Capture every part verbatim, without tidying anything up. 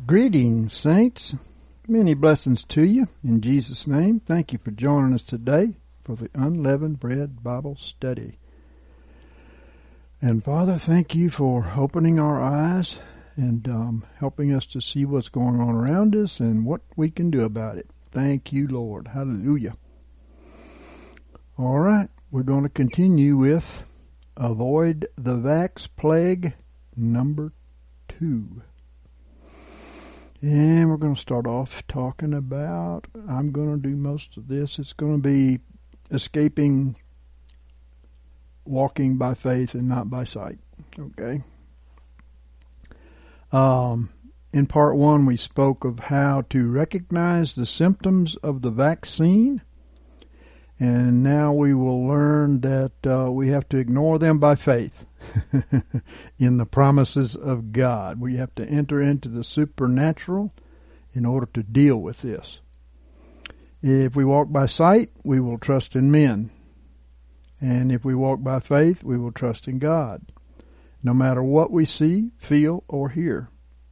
Greetings, saints. Many blessings to you in Jesus' name. Thank you for joining us today for the Unleavened Bread Bible Study. And Father, thank you for opening our eyes and um, helping us to see what's going on around us and what we can do about it. Thank you, Lord. Hallelujah. All right, we're going to continue with Avoid the Vax Plague number two. And we're going to start off talking about, I'm going to do most of this. It's going to be escaping walking by faith and not by sight. Okay. Um, in part one, we spoke of how to recognize the symptoms of the vaccine. And now we will learn that uh, we have to ignore them by faith in the promises of God. We have to enter into the supernatural in order to deal with this. If we walk by sight, we will trust in men. And if we walk by faith, we will trust in God, no matter what we see, feel, or hear.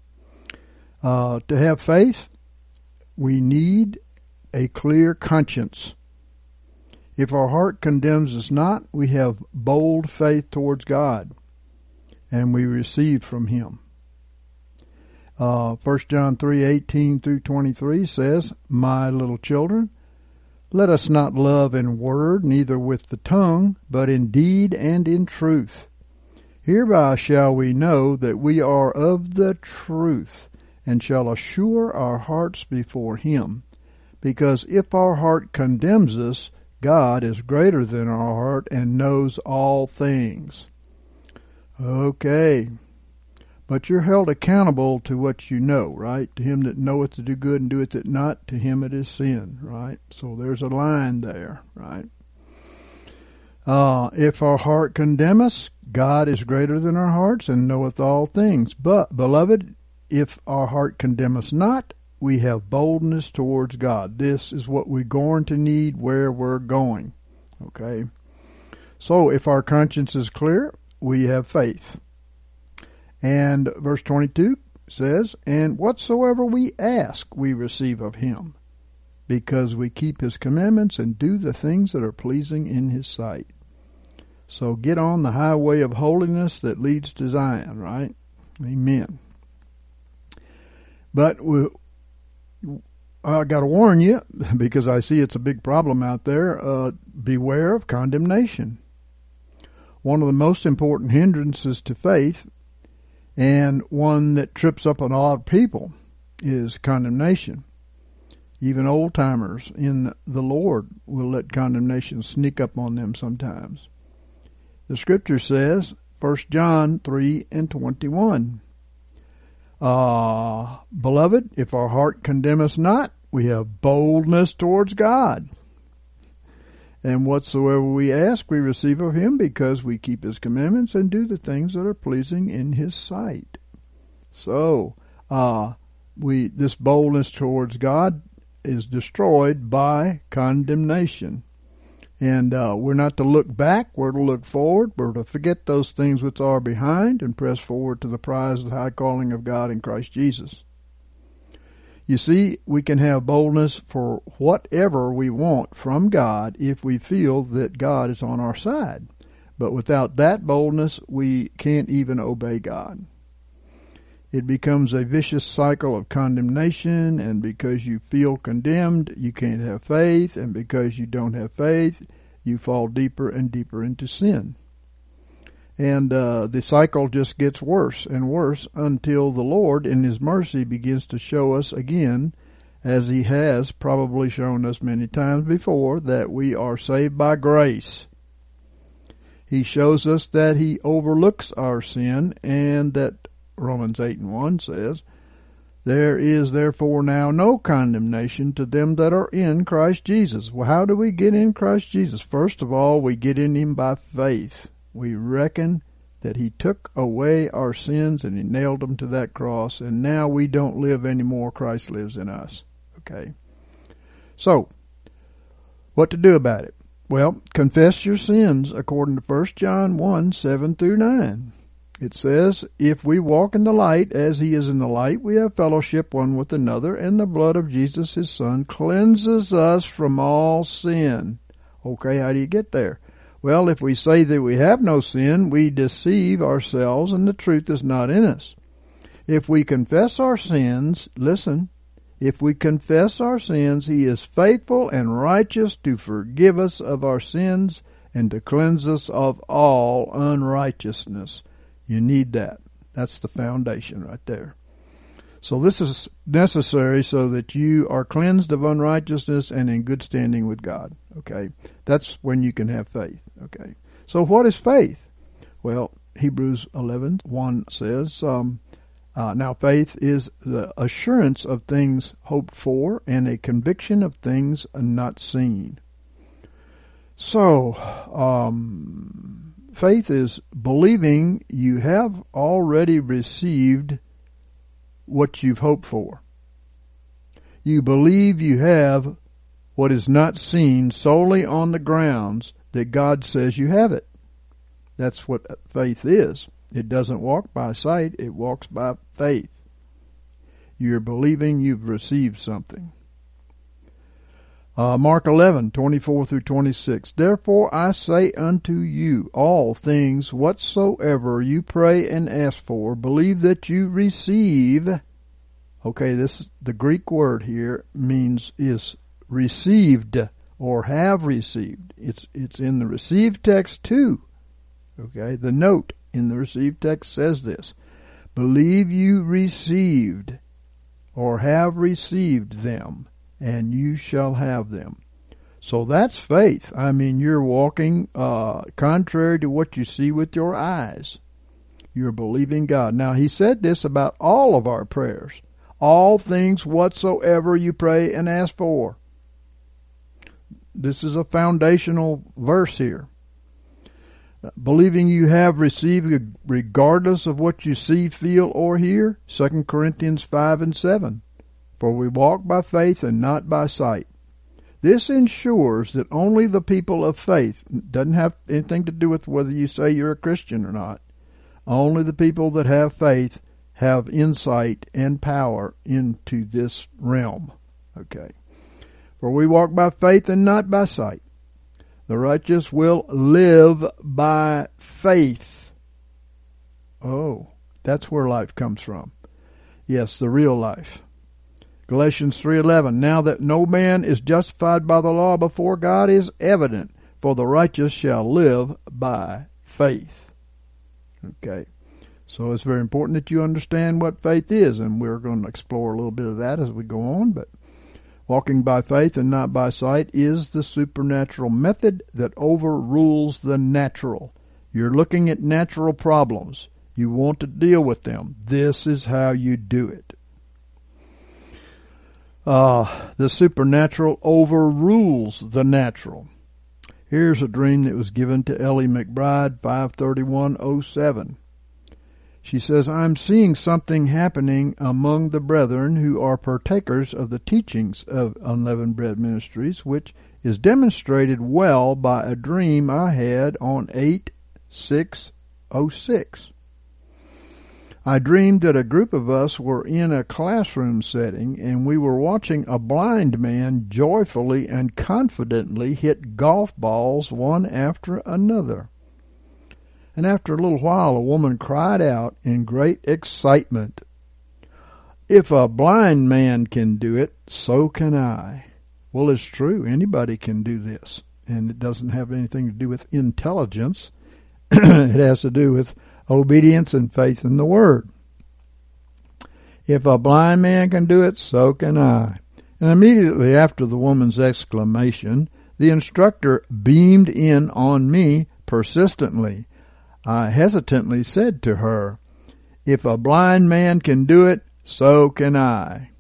Uh, to have faith, we need a clear conscience. If our heart condemns us not, we have bold faith towards God, and we receive from Him. Uh, First John three eighteen through twenty-three says, My little children, let us not love in word, neither with the tongue, but in deed and in truth. Hereby shall we know that we are of the truth, and shall assure our hearts before Him. Because if our heart condemns us, God is greater than our heart and knows all things. Okay. But you're held accountable to what you know, right? To him that knoweth to do good and doeth it not, to him it is sin, right? So there's a line there, right? Uh, if our heart condemn us, God is greater than our hearts and knoweth all things. But, beloved, if our heart condemn us not, we have boldness towards God. This is what we're going to need where we're going. Okay? So, if our conscience is clear, we have faith. And verse twenty-two says, And whatsoever we ask, we receive of Him, because we keep His commandments and do the things that are pleasing in His sight. So, get on the highway of holiness that leads to Zion, right? Amen. But we I got to warn you, because I see it's a big problem out there, uh, beware of condemnation. One of the most important hindrances to faith, and one that trips up a lot of people, is condemnation. Even old-timers in the Lord will let condemnation sneak up on them sometimes. The Scripture says, First John three and twenty-one, Uh, beloved, if our heart condemn us not, we have boldness towards God. And whatsoever we ask, we receive of Him, because we keep His commandments and do the things that are pleasing in His sight. So, uh, we, this boldness towards God is destroyed by condemnation. And uh, we're not to look back, we're to look forward, we're to forget those things which are behind and press forward to the prize of the high calling of God in Christ Jesus. You see, we can have boldness for whatever we want from God if we feel that God is on our side. But without that boldness, we can't even obey God. It becomes a vicious cycle of condemnation, and because you feel condemned, you can't have faith, and because you don't have faith, you fall deeper and deeper into sin. And uh, the cycle just gets worse and worse until the Lord, in His mercy, begins to show us again, as He has probably shown us many times before, that we are saved by grace. He shows us that He overlooks our sin, and that Romans eight and one says, There is therefore now no condemnation to them that are in Christ Jesus. Well, how do we get in Christ Jesus? First of all, we get in Him by faith. We reckon that He took away our sins and He nailed them to that cross, and now we don't live anymore. Christ lives in us. Okay. So, what to do about it? Well, confess your sins according to First John one, seven through nine. It says, if we walk in the light as he is in the light, we have fellowship one with another, and the blood of Jesus his Son cleanses us from all sin. Okay, how do you get there? Well, if we say that we have no sin, we deceive ourselves and the truth is not in us. If we confess our sins, listen, if we confess our sins, he is faithful and righteous to forgive us of our sins and to cleanse us of all unrighteousness. You need that. That's the foundation right there. So this is necessary so that you are cleansed of unrighteousness and in good standing with God. Okay. That's when you can have faith. Okay. So what is faith? Well, Hebrews eleven one says, um, uh, now faith is the assurance of things hoped for and a conviction of things not seen. So, um, faith is believing you have already received what you've hoped for. You believe you have what is not seen solely on the grounds that God says you have it. That's what faith is. It doesn't walk by sight, it walks by faith. You're believing you've received something. Uh, Mark eleven, twenty-four through twenty-six. Therefore I say unto you, all things whatsoever you pray and ask for, believe that you receive. Okay, this, the Greek word here means is received or have received. It's, it's in the received text too. Okay, the note in the received text says this. Believe you received or have received them, and you shall have them. So that's faith. I mean, you're walking uh contrary to what you see with your eyes. You're believing God. Now, he said this about all of our prayers. All things whatsoever you pray and ask for. This is a foundational verse here. Believing you have received regardless of what you see, feel, or hear. Second Corinthians five and seven. For we walk by faith and not by sight. This ensures that only the people of faith, doesn't have anything to do with whether you say you're a Christian or not, only the people that have faith have insight and power into this realm. Okay. For we walk by faith and not by sight. The righteous will live by faith. Oh, that's where life comes from. Yes, the real life. Galatians three eleven. Now that no man is justified by the law before God is evident, for the righteous shall live by faith. Okay. So it's very important that you understand what faith is, and we're going to explore a little bit of that as we go on, but walking by faith and not by sight is the supernatural method that overrules the natural. You're looking at natural problems. You want to deal with them. This is how you do it. Uh, the supernatural overrules the natural. Here's a dream that was given to Ellie McBride, five thirty-one oh seven. She says, I'm seeing something happening among the brethren who are partakers of the teachings of Unleavened Bread Ministries, which is demonstrated well by a dream I had on eight six oh six. I dreamed that a group of us were in a classroom setting and we were watching a blind man joyfully and confidently hit golf balls one after another. And after a little while, a woman cried out in great excitement, if a blind man can do it, so can I. Well, it's true. Anybody can do this. And it doesn't have anything to do with intelligence. It has to do with obedience and faith in the Word. If a blind man can do it, so can I. And immediately after the woman's exclamation, the instructor beamed in on me persistently. I hesitantly said to her, if a blind man can do it, so can I.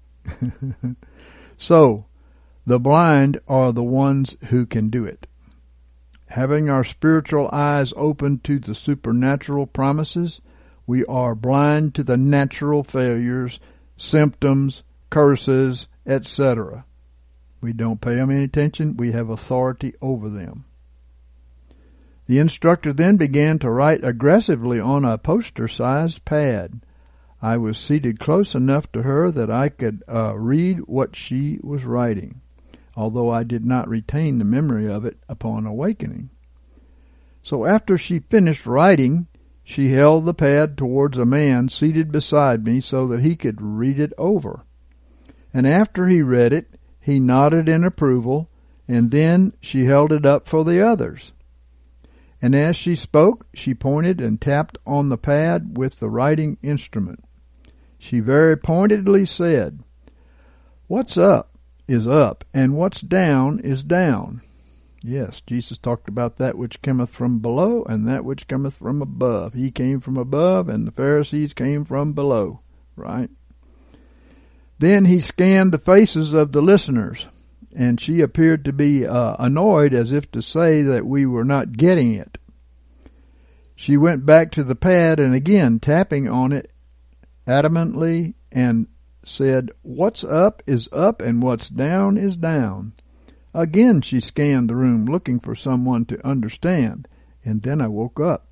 So, the blind are the ones who can do it. Having our spiritual eyes open to the supernatural promises, we are blind to the natural failures, symptoms, curses, et cetera. We don't pay them any attention. We have authority over them. The instructor then began to write aggressively on a poster-sized pad. I was seated close enough to her that I could uh, read what she was writing, although I did not retain the memory of it upon awakening. So after she finished writing, she held the pad towards a man seated beside me so that he could read it over. And after he read it, he nodded in approval, and then she held it up for the others. And as she spoke, she pointed and tapped on the pad with the writing instrument. She very pointedly said, "What's up is up, and what's down is down." Yes, Jesus talked about that which cometh from below and that which cometh from above. He came from above, and the Pharisees came from below, right? Then he scanned the faces of the listeners, and she appeared to be uh, annoyed, as if to say that we were not getting it. She went back to the pad and again tapping on it adamantly and said, "What's up is up and what's down is down." Again she scanned the room looking for someone to understand, and then I woke up.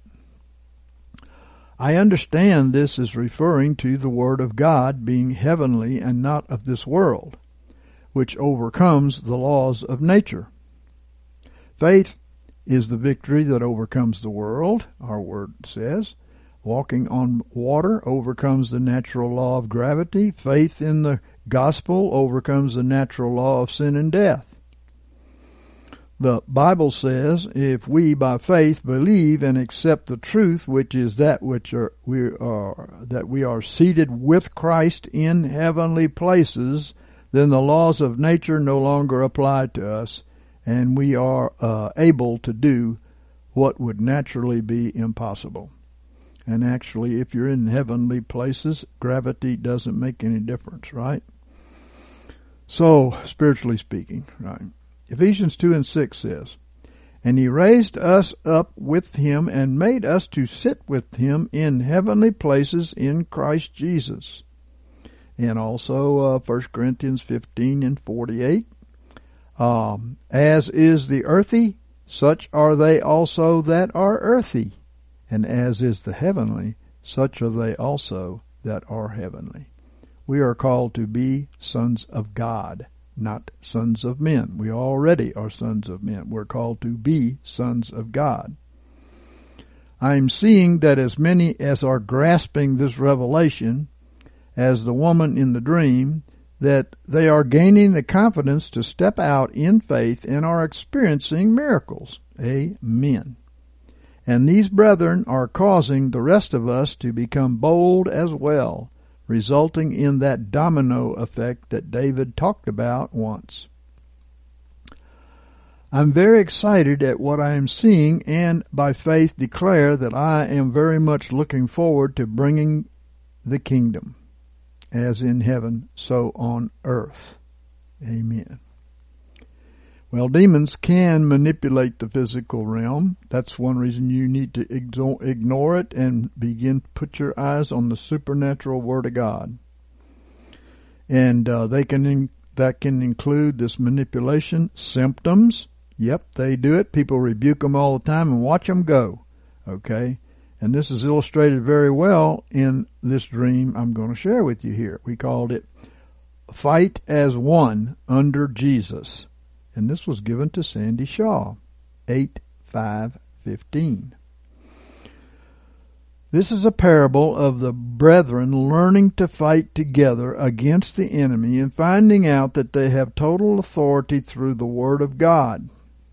I understand this is referring to the Word of God being heavenly and not of this world, which overcomes the laws of nature. Faith is the victory that overcomes the world, our Word says. Walking on water overcomes the natural law of gravity. Faith in the gospel overcomes the natural law of sin and death. The Bible says, if we by faith believe and accept the truth, which is that which are, we are that we are seated with Christ in heavenly places, then the laws of nature no longer apply to us, and we are uh, able to do what would naturally be impossible. And actually, if you're in heavenly places, gravity doesn't make any difference, right? So, spiritually speaking, right? Ephesians two and six says, "And he raised us up with him and made us to sit with him in heavenly places in Christ Jesus." And also uh, First Corinthians fifteen and forty-eight, um, "As is the earthy, such are they also that are earthy. And as is the heavenly, such are they also that are heavenly." We are called to be sons of God, not sons of men. We already are sons of men. We're called to be sons of God. I am seeing that as many as are grasping this revelation, as the woman in the dream, that they are gaining the confidence to step out in faith and are experiencing miracles. Amen. And these brethren are causing the rest of us to become bold as well, resulting in that domino effect that David talked about once. I'm very excited at what I am seeing, and by faith declare that I am very much looking forward to bringing the kingdom, as in heaven, so on earth. Amen. Well, demons can manipulate the physical realm. That's one reason you need to ignore it and begin to put your eyes on the supernatural Word of God. And uh, they can in, that can include this manipulation, symptoms. Yep, they do it. People rebuke them all the time and watch them go. Okay? And this is illustrated very well in this dream I'm going to share with you here. We called it Fight as One Under Jesus. And this was given to Sandy Shaw, eight five fifteen. This is a parable of the brethren learning to fight together against the enemy and finding out that they have total authority through the Word of God.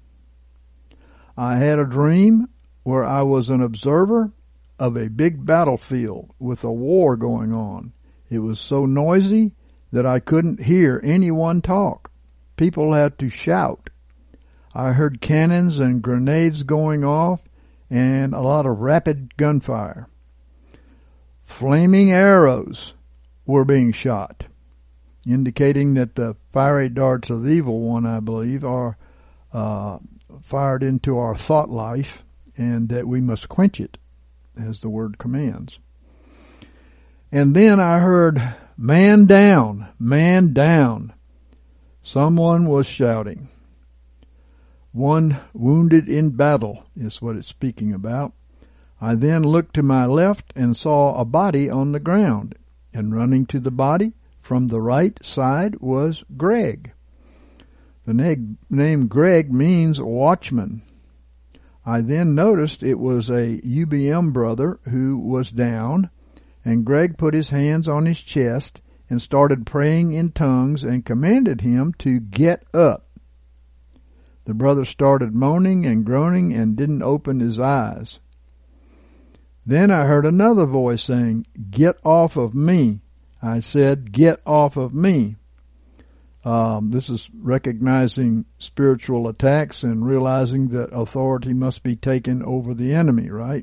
I had a dream where I was an observer of a big battlefield with a war going on. It was so noisy that I couldn't hear anyone talk. People had to shout. I heard cannons and grenades going off and a lot of rapid gunfire. Flaming arrows were being shot, indicating that the fiery darts of the evil one, I believe, are uh, fired into our thought life, and that we must quench it, as the Word commands. And then I heard, "Man down, man down." Someone was shouting. one wounded in battle, is what it's speaking about. I then looked to my left and saw a body on the ground, and running to the body from the right side was Greg. The name Greg means watchman. I then noticed it was a U B M brother who was down, and Greg put his hands on his chest and started praying in tongues and commanded him to get up. The brother started moaning and groaning and didn't open his eyes. Then I heard another voice saying, "Get off of me." I said, "Get off of me." Um, this is recognizing spiritual attacks and realizing that authority must be taken over the enemy, right?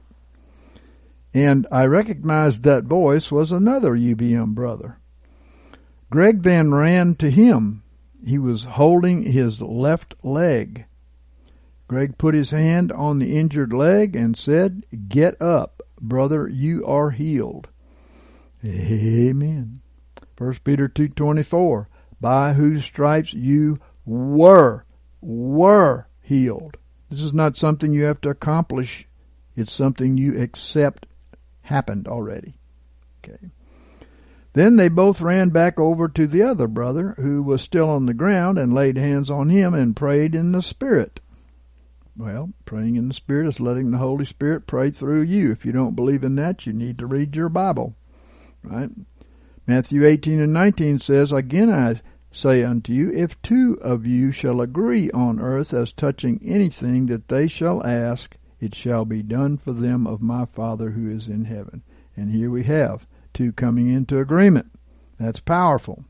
And I recognized that voice was another U B M brother. Greg then ran to him. He was holding his left leg. Greg put his hand on the injured leg and said, "Get up, brother, you are healed." Amen. First Peter two twenty-four, by whose stripes you were, were healed. This is not something you have to accomplish. It's something you accept happened already. Okay. Then they both ran back over to the other brother who was still on the ground and laid hands on him and prayed in the Spirit. Well, praying in the Spirit is letting the Holy Spirit pray through you. If you don't believe in that, you need to read your Bible. Right? Matthew eighteen and nineteen says, "Again I say unto you, if two of you shall agree on earth as touching anything that they shall ask, it shall be done for them of my Father who is in heaven." And here we have two coming into agreement. That's powerful.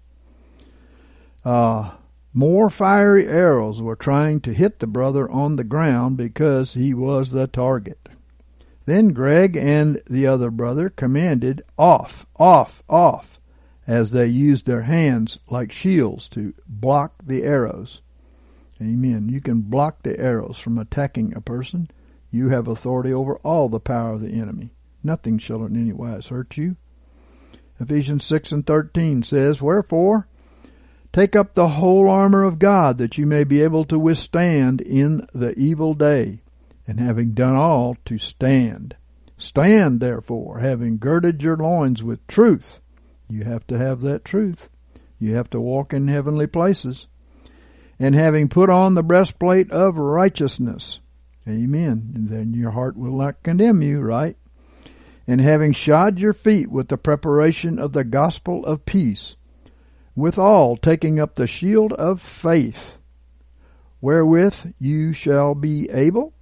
Uh, more fiery arrows were trying to hit the brother on the ground because he was the target. Then Greg and the other brother commanded, "Off, off, off," as they used their hands like shields to block the arrows. Amen. You can block the arrows from attacking a person. You have authority over all the power of the enemy. Nothing shall in any wise hurt you. Ephesians six and thirteen says, "Wherefore, take up the whole armor of God, that you may be able to withstand in the evil day, and having done all, to stand. Stand, therefore, having girded your loins with truth." You have to have that truth. You have to walk in heavenly places. "And having put on the breastplate of righteousness." Amen. And then your heart will not condemn you, right? "And having shod your feet with the preparation of the gospel of peace, withal taking up the shield of faith, wherewith you shall be able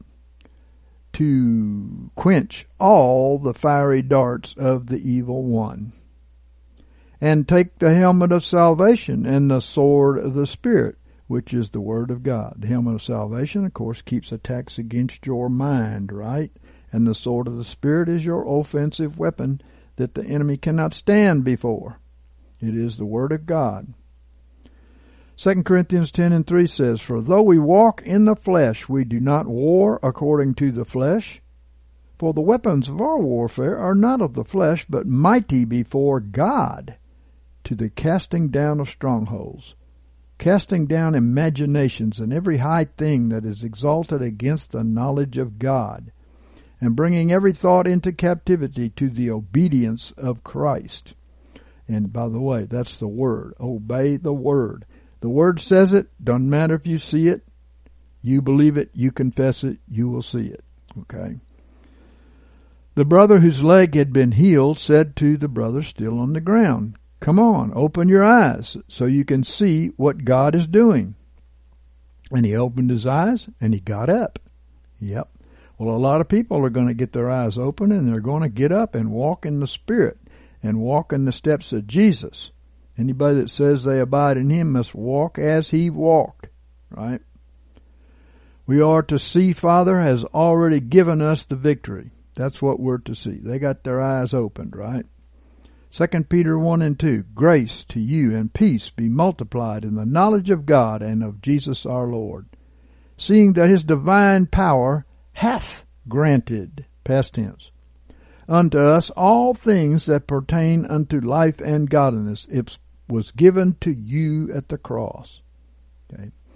to quench all the fiery darts of the evil one. And take the helmet of salvation and the sword of the Spirit, which is the Word of God." The helmet of salvation, of course, keeps attacks against your mind, right? And the sword of the Spirit is your offensive weapon that the enemy cannot stand before. It is the Word of God. Second Corinthians ten and three says, "For though we walk in the flesh, we do not war according to the flesh. For the weapons of our warfare are not of the flesh, but mighty before God, to the casting down of strongholds, casting down imaginations and every high thing that is exalted against the knowledge of God, and bringing every thought into captivity to the obedience of Christ." And by the way, that's the Word. Obey the Word. The Word says it. Doesn't matter if you see it. You believe it. You confess it. You will see it. Okay. The brother whose leg had been healed said to the brother still on the ground, "Come on, open your eyes so you can see what God is doing." And he opened his eyes and he got up. Yep. Well, a lot of people are going to get their eyes open and they're going to get up and walk in the Spirit and walk in the steps of Jesus. Anybody that says they abide in Him must walk as He walked, right? We are to see Father has already given us the victory. That's what we're to see. They got their eyes opened, right? Second Peter one and two, "Grace to you and peace be multiplied in the knowledge of God and of Jesus our Lord, seeing that His divine power hath granted," past tense, "unto us all things that pertain unto life and godliness. It was given to you at the cross." Okay.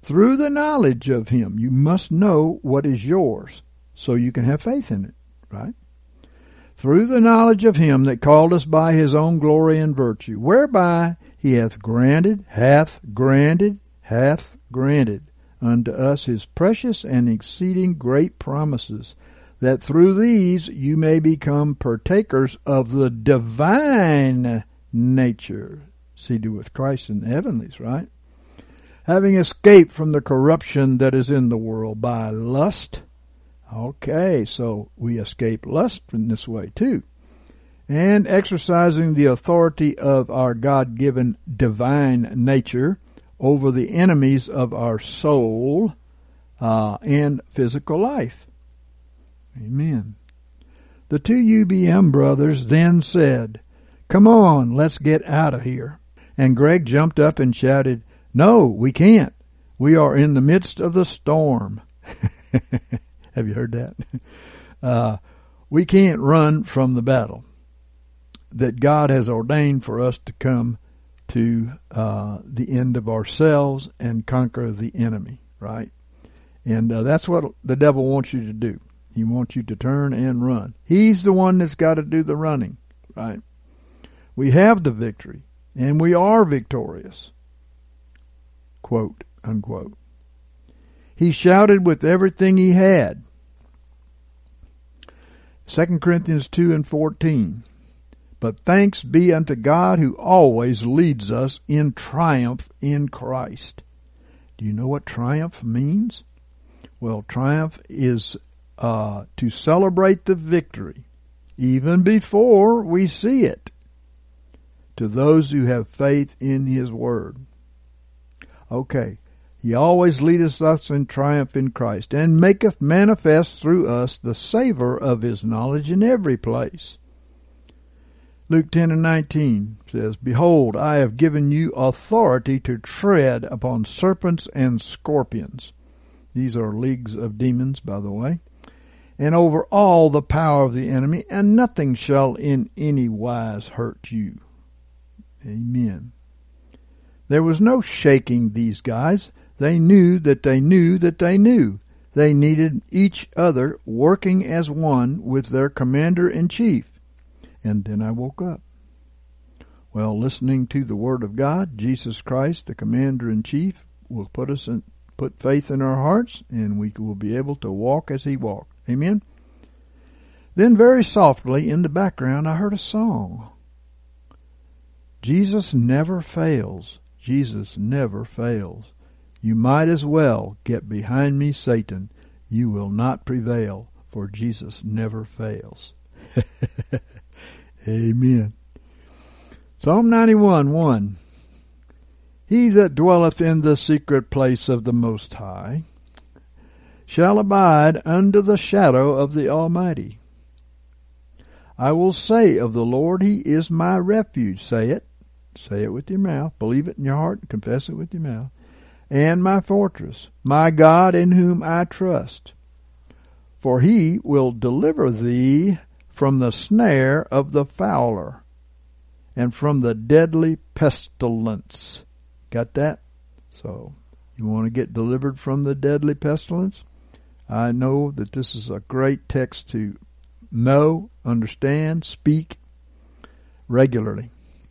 through the knowledge of him. You must know what is yours so you can have faith in it, right? Through the knowledge of him that called us by his own glory and virtue, whereby he hath granted, hath granted, hath granted unto us his precious and exceeding great promises, that through these you may become partakers of the divine nature. Seated with Christ in the heavenlies, right? Having escaped from the corruption that is in the world by lust. Okay, so we escape lust in this way too. And exercising the authority of our God-given divine nature over the enemies of our soul uh, and physical life. Amen. The two U B M brothers then said, "Come on, let's get out of here." And Greg jumped up and shouted, "No, we can't. We are in the midst of the storm." Have you heard that? Uh, we can't run from the battle that God has ordained for us to come to uh, the end of ourselves and conquer the enemy, right? And uh, that's what the devil wants you to do. He wants you to turn and run. He's the one that's got to do the running, right? We have the victory, and we are victorious. Quote, unquote. He shouted with everything he had. Second Corinthians two and fourteen. But thanks be unto God who always leads us in triumph in Christ. Do you know what triumph means? Well, triumph is uh, to celebrate the victory, even before we see it, to those who have faith in his word. Okay, he always leadeth us in triumph in Christ, and maketh manifest through us the savour of his knowledge in every place. Luke ten and nineteen says, Behold, I have given you authority to tread upon serpents and scorpions. These are leagues of demons, by the way. And over all the power of the enemy, and nothing shall in any wise hurt you. Amen. There was no shaking these guys. They knew that they knew that they knew. They needed each other working as one with their commander-in-chief. And then I woke up. Well, listening to the Word of God, Jesus Christ, the Commander-in-Chief, will put us in, put faith in our hearts, and we will be able to walk as He walked. Amen? Then very softly in the background, I heard a song. Jesus never fails. Jesus never fails. You might as well get behind me, Satan. You will not prevail, for Jesus never fails. Amen. Psalm ninety-one, one. He that dwelleth in the secret place of the Most High shall abide under the shadow of the Almighty. I will say of the Lord, He is my refuge. Say it. Say it with your mouth. Believe it in your heart and confess it with your mouth. And my fortress, my God in whom I trust. For He will deliver thee from the snare of the fowler, and from the deadly pestilence. Got that? So, you want to get delivered from the deadly pestilence? I know that this is a great text to know, understand, speak regularly.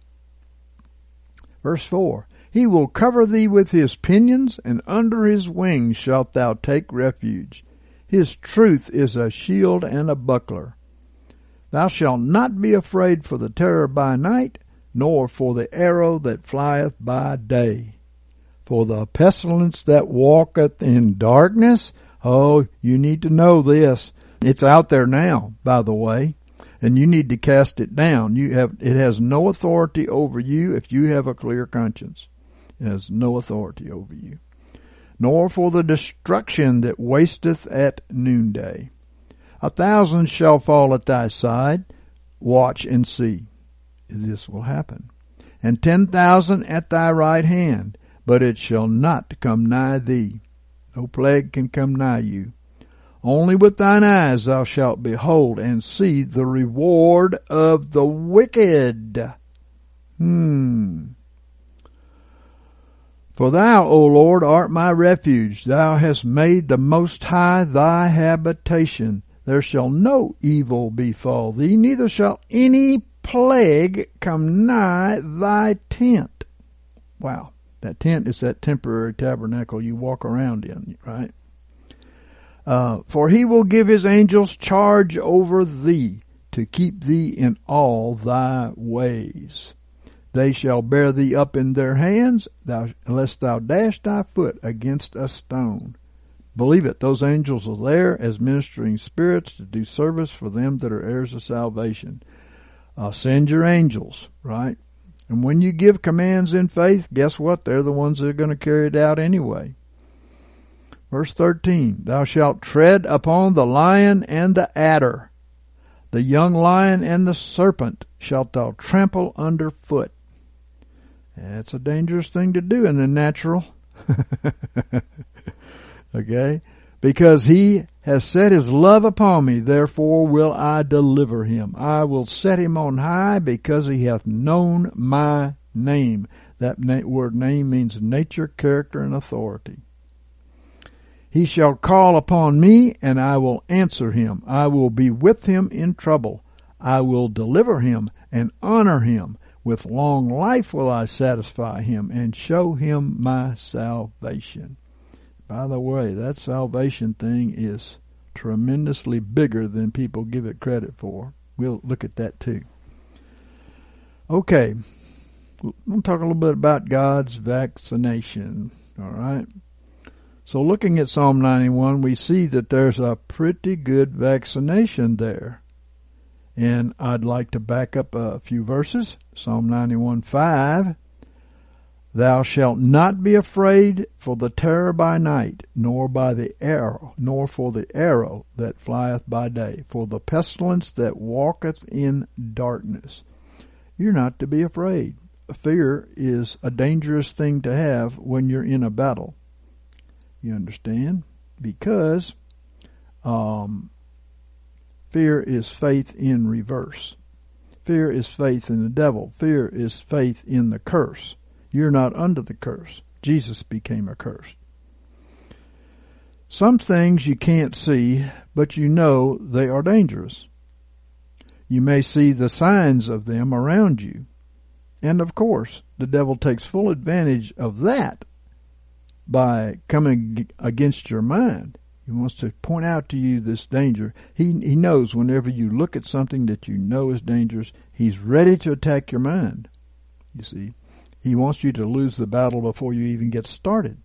Verse four. He will cover thee with his pinions, and under his wings shalt thou take refuge. His truth is a shield and a buckler. Thou shalt not be afraid for the terror by night, nor for the arrow that flieth by day. For the pestilence that walketh in darkness. Oh, you need to know this. It's out there now, by the way, and you need to cast it down. You have, it has no authority over you if you have a clear conscience. It has no authority over you. Nor for the destruction that wasteth at noonday. A thousand shall fall at thy side. Watch and see. This will happen. And ten thousand at thy right hand. But it shall not come nigh thee. No plague can come nigh you. Only with thine eyes thou shalt behold and see the reward of the wicked. Hmm. For thou, O Lord, art my refuge. Thou hast made the Most High thy habitation. There shall no evil befall thee, neither shall any plague come nigh thy tent. Wow. That tent is that temporary tabernacle you walk around in, right? Uh, for he will give his angels charge over thee, to keep thee in all thy ways. They shall bear thee up in their hands, thou, lest thou dash thy foot against a stone. Believe it, those angels are there as ministering spirits to do service for them that are heirs of salvation. Uh, send your angels, right? And when you give commands in faith, guess what? They're the ones that are going to carry it out anyway. Verse thirteen, thou shalt tread upon the lion and the adder. The young lion and the serpent shalt thou trample under foot. That's a dangerous thing to do in the natural. Okay? Because he has set his love upon me, therefore will I deliver him. I will set him on high because he hath known my name. That na- word name means nature, character, and authority. He shall call upon me, and I will answer him. I will be with him in trouble. I will deliver him and honor him. With long life will I satisfy him and show him my salvation. By the way, that salvation thing is tremendously bigger than people give it credit for. We'll look at that too. Okay, we'll talk a little bit about God's vaccination. All right. So looking at Psalm ninety-one, we see that there's a pretty good vaccination there. And I'd like to back up a few verses. Psalm ninety-one five. Thou shalt not be afraid for the terror by night, nor by the arrow, nor for the arrow that flieth by day, for the pestilence that walketh in darkness. You're not to be afraid. Fear is a dangerous thing to have when you're in a battle. You understand? Because um, fear is faith in reverse. Fear is faith in the devil. Fear is faith in the curse. You're not under the curse. Jesus became a curse. Some things you can't see, but you know they are dangerous. You may see the signs of them around you. And of course, the devil takes full advantage of that by coming against your mind. He wants to point out to you this danger. He he knows whenever you look at something that you know is dangerous, he's ready to attack your mind. You see, he wants you to lose the battle before you even get started.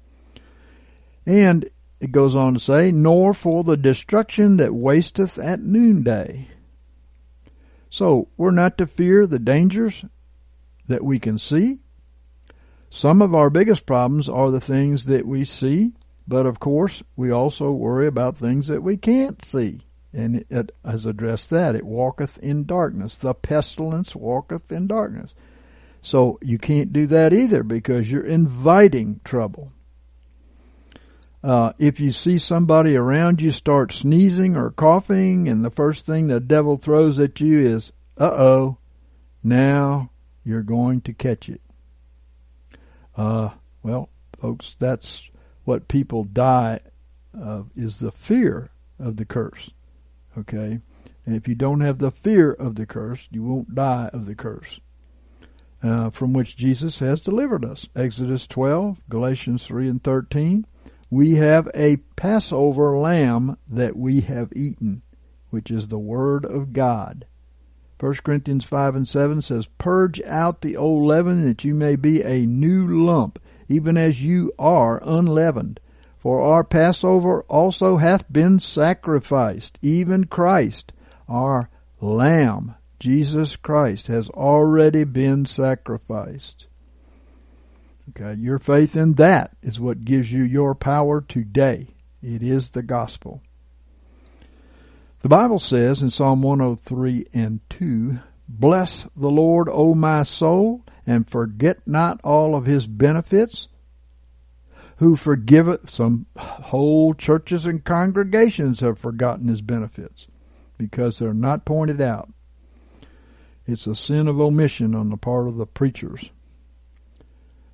And it goes on to say, nor for the destruction that wasteth at noonday. So we're not to fear the dangers that we can see. Some of our biggest problems are the things that we see, but of course we also worry about things that we can't see. And it, it has addressed that. It walketh in darkness. The pestilence walketh in darkness. So you can't do that either because you're inviting trouble. Uh, if you see somebody around you start sneezing or coughing, and the first thing the devil throws at you is, uh-oh, now you're going to catch it. Uh, well, folks, that's what people die of, is the fear of the curse. Okay? And if you don't have the fear of the curse, you won't die of the curse. Uh, from which Jesus has delivered us. Exodus twelve, Galatians three and thirteen. We have a Passover lamb that we have eaten, which is the word of God. First Corinthians five and seven says, purge out the old leaven that you may be a new lump, even as you are unleavened. For our Passover also hath been sacrificed, even Christ, our lamb. Jesus Christ has already been sacrificed. Okay, your faith in that is what gives you your power today. It is the gospel. The Bible says in Psalm one oh three and two, bless the Lord, O my soul, and forget not all of his benefits, who forgiveth. Some whole churches and congregations have forgotten his benefits because they're not pointed out. It's a sin of omission on the part of the preachers.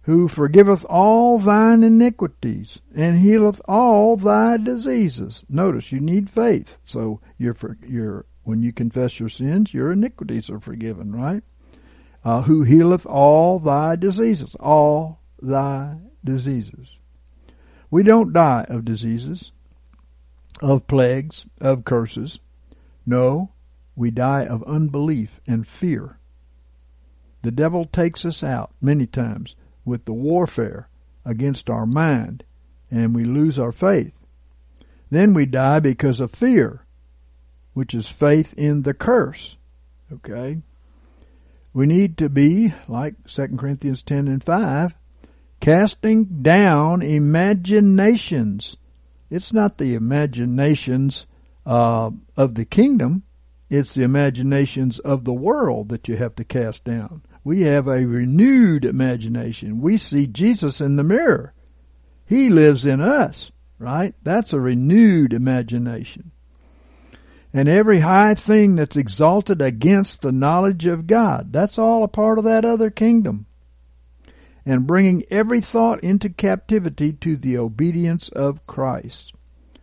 who forgiveth all thine iniquities, and healeth all thy diseases. Notice, you need faith. So you're, for, you're when you confess your sins, your iniquities are forgiven, right? Uh, who healeth all thy diseases, all thy diseases. We don't die of diseases, of plagues, of curses. No, we die of unbelief and fear. The devil takes us out many times with the warfare against our mind, and we lose our faith. Then we die because of fear, which is faith in the curse. Okay? We need to be, like Second Corinthians ten and five, casting down imaginations. It's not the imaginations uh, of the kingdom. It's the imaginations of the world that you have to cast down. We have a renewed imagination. We see Jesus in the mirror. He lives in us, right? That's a renewed imagination. And every high thing that's exalted against the knowledge of God, that's all a part of that other kingdom. And bringing every thought into captivity to the obedience of Christ.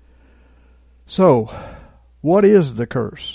So, what is the curse?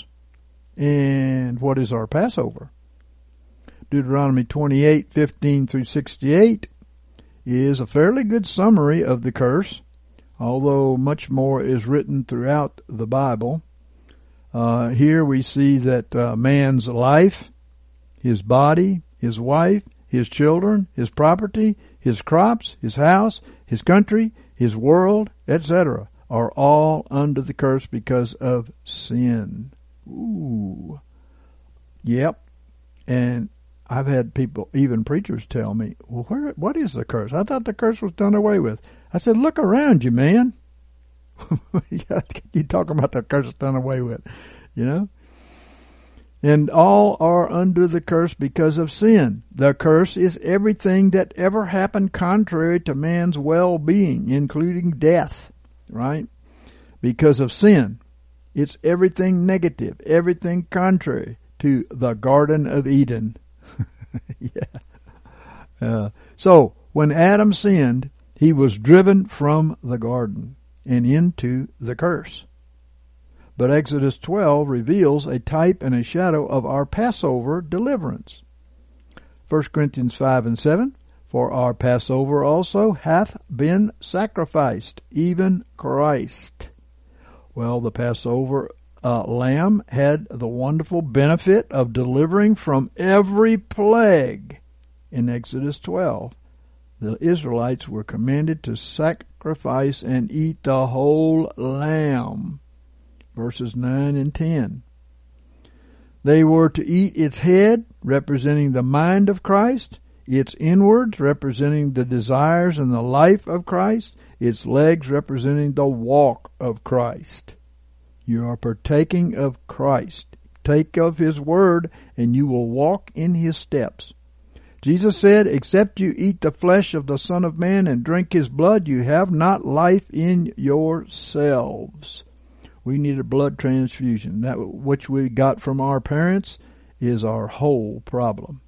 And what is our Passover? Deuteronomy twenty-eight, fifteen through sixty-eight is a fairly good summary of the curse, although much more is written throughout the Bible. Uh, here we see that uh, man's life, his body, his wife, his children, his property, his crops, his house, his country, his world, et cetera are all under the curse because of sin. Ooh. Yep. And I've had people, even preachers, tell me, well, where, what is the curse? I thought the curse was done away with. I said, look around you, man. You talking about the curse done away with, you know? And all are under the curse because of sin. The curse is everything that ever happened contrary to man's well-being, including death, right? Because of sin. It's everything negative, everything contrary to the Garden of Eden. Yeah. Uh, so, when Adam sinned, he was driven from the garden and into the curse. But Exodus twelve reveals a type and a shadow of our Passover deliverance. First Corinthians five and seven, for our Passover also hath been sacrificed, even Christ. Well, the Passover uh, lamb had the wonderful benefit of delivering from every plague. In Exodus twelve, the Israelites were commanded to sacrifice and eat the whole lamb. Verses nine and ten. They were to eat its head, representing the mind of Christ, its inwards, representing the desires and the life of Christ, its legs, representing the walk of Christ. You are partaking of Christ. Take of His word, and you will walk in His steps. Jesus said, except you eat the flesh of the Son of Man and drink His blood, you have not life in yourselves. We need a blood transfusion. That which we got from our parents is our whole problem.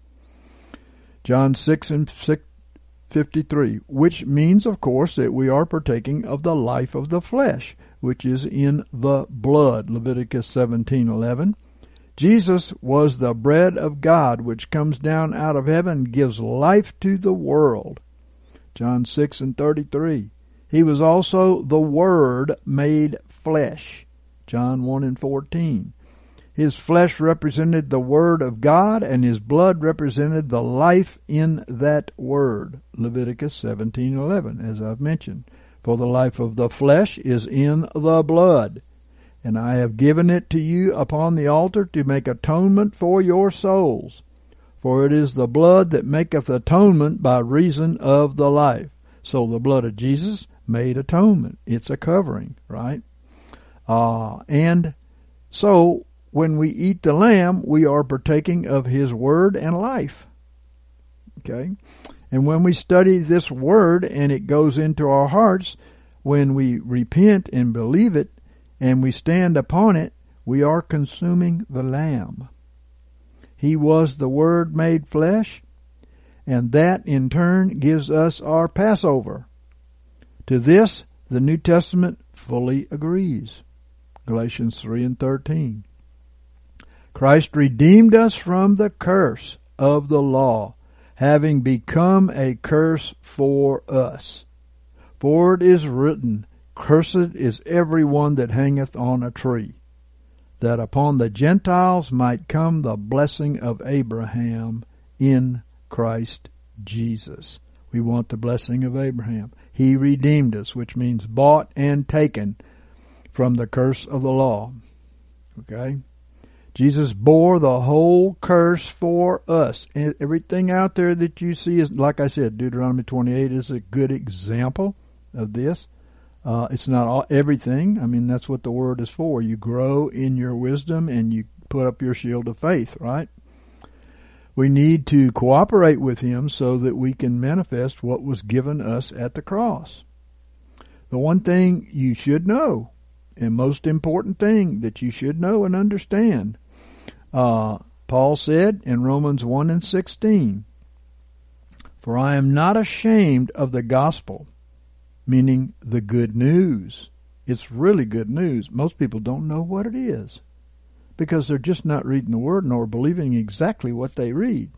John six and fifty-three, which means, of course, that we are partaking of the life of the flesh, which is in the blood. Leviticus seventeen eleven. Jesus was the bread of God, which comes down out of heaven and gives life to the world. John six and thirty-three. He was also the Word made flesh. John one and fourteen. His flesh represented the Word of God, and His blood represented the life in that Word. Leviticus seventeen eleven, as I've mentioned. For the life of the flesh is in the blood. And I have given it to you upon the altar to make atonement for your souls. For it is the blood that maketh atonement by reason of the life. So the blood of Jesus made atonement. It's a covering, right? Uh, and so when we eat the lamb, we are partaking of His word and life. Okay? And when we study this word and it goes into our hearts, when we repent and believe it, and we stand upon it, we are consuming the Lamb. He was the Word made flesh, and that in turn gives us our Passover. To this, the New Testament fully agrees. Galatians three and thirteen. Christ redeemed us from the curse of the law, having become a curse for us. For it is written, Cursed is every one that hangeth on a tree, that upon the Gentiles might come the blessing of Abraham in Christ Jesus. We want the blessing of Abraham. He redeemed us, which means bought and taken from the curse of the law. Okay? Jesus bore the whole curse for us. And everything out there that you see is, like I said, Deuteronomy twenty-eight is a good example of this. Uh, it's not all, everything. I mean, that's what the Word is for. You grow in your wisdom and you put up your shield of faith, right? We need to cooperate with Him so that we can manifest what was given us at the cross. The one thing you should know, and most important thing that you should know and understand, uh, Paul said in Romans one and sixteen, For I am not ashamed of the gospel, meaning the good news. It's really good news. Most people don't know what it is because they're just not reading the Word nor believing exactly what they read.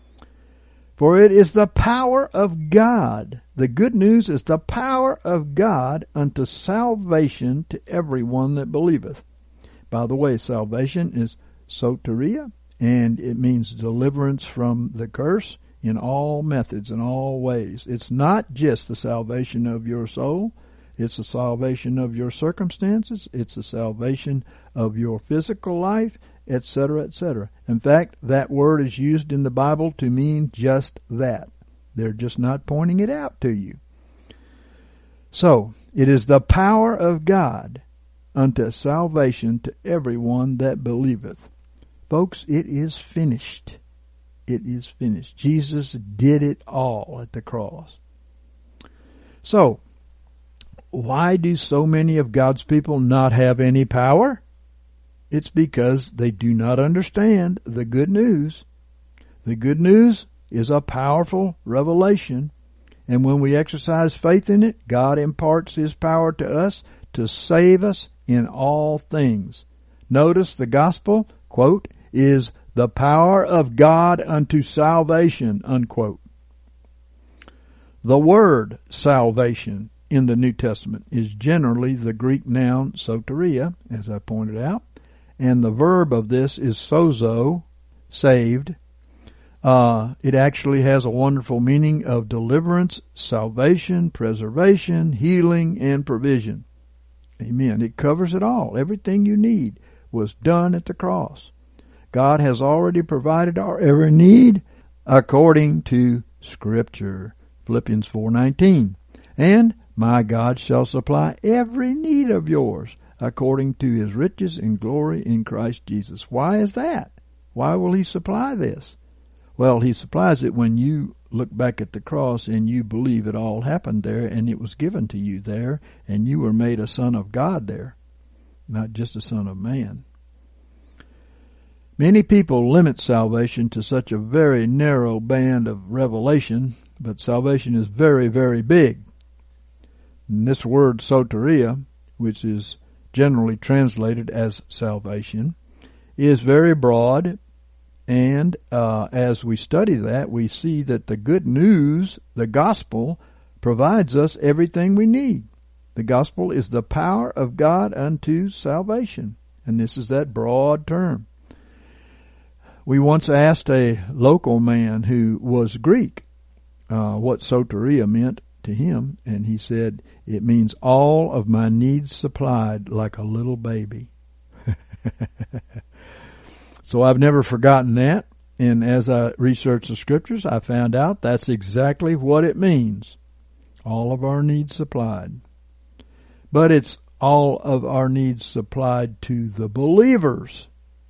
For it is the power of God. The good news is the power of God unto salvation to everyone that believeth. By the way, salvation is soteria, and it means deliverance from the curse in all methods, in all ways. It's not just the salvation of your soul. It's the salvation of your circumstances. It's the salvation of your physical life, et cetera, et cetera. In fact, that word is used in the Bible to mean just that. They're just not pointing it out to you. So, it is the power of God unto salvation to everyone that believeth. Folks, it is finished. It is finished. Jesus did it all at the cross. So, why do so many of God's people not have any power? It's because they do not understand the good news. The good news is a powerful revelation, and when we exercise faith in it, God imparts His power to us to save us in all things. Notice the gospel, quote, is the power of God unto salvation, unquote. The word salvation in the New Testament is generally the Greek noun soteria, as I pointed out, and the verb of this is sozo, saved. Uh, it actually has a wonderful meaning of deliverance, salvation, preservation, healing, and provision. Amen. It covers it all. Everything you need was done at the cross. God has already provided our every need according to Scripture. Philippians four nineteen. And my God shall supply every need of yours according to His riches and glory in Christ Jesus. Why is that? Why will He supply this? Well, He supplies it when you look back at the cross and you believe it all happened there and it was given to you there and you were made a son of God there, not just a son of man. Many people limit salvation to such a very narrow band of revelation, but salvation is very, very big. And this word soteria, which is generally translated as salvation, is very broad, and uh, as we study that, we see that the good news, the gospel, provides us everything we need. The gospel is the power of God unto salvation, and this is that broad term. We once asked a local man who was Greek uh, what soteria meant to him, and he said, it means all of my needs supplied like a little baby. So I've never forgotten that, and as I researched the Scriptures, I found out that's exactly what it means. All of our needs supplied. But it's all of our needs supplied to the believers.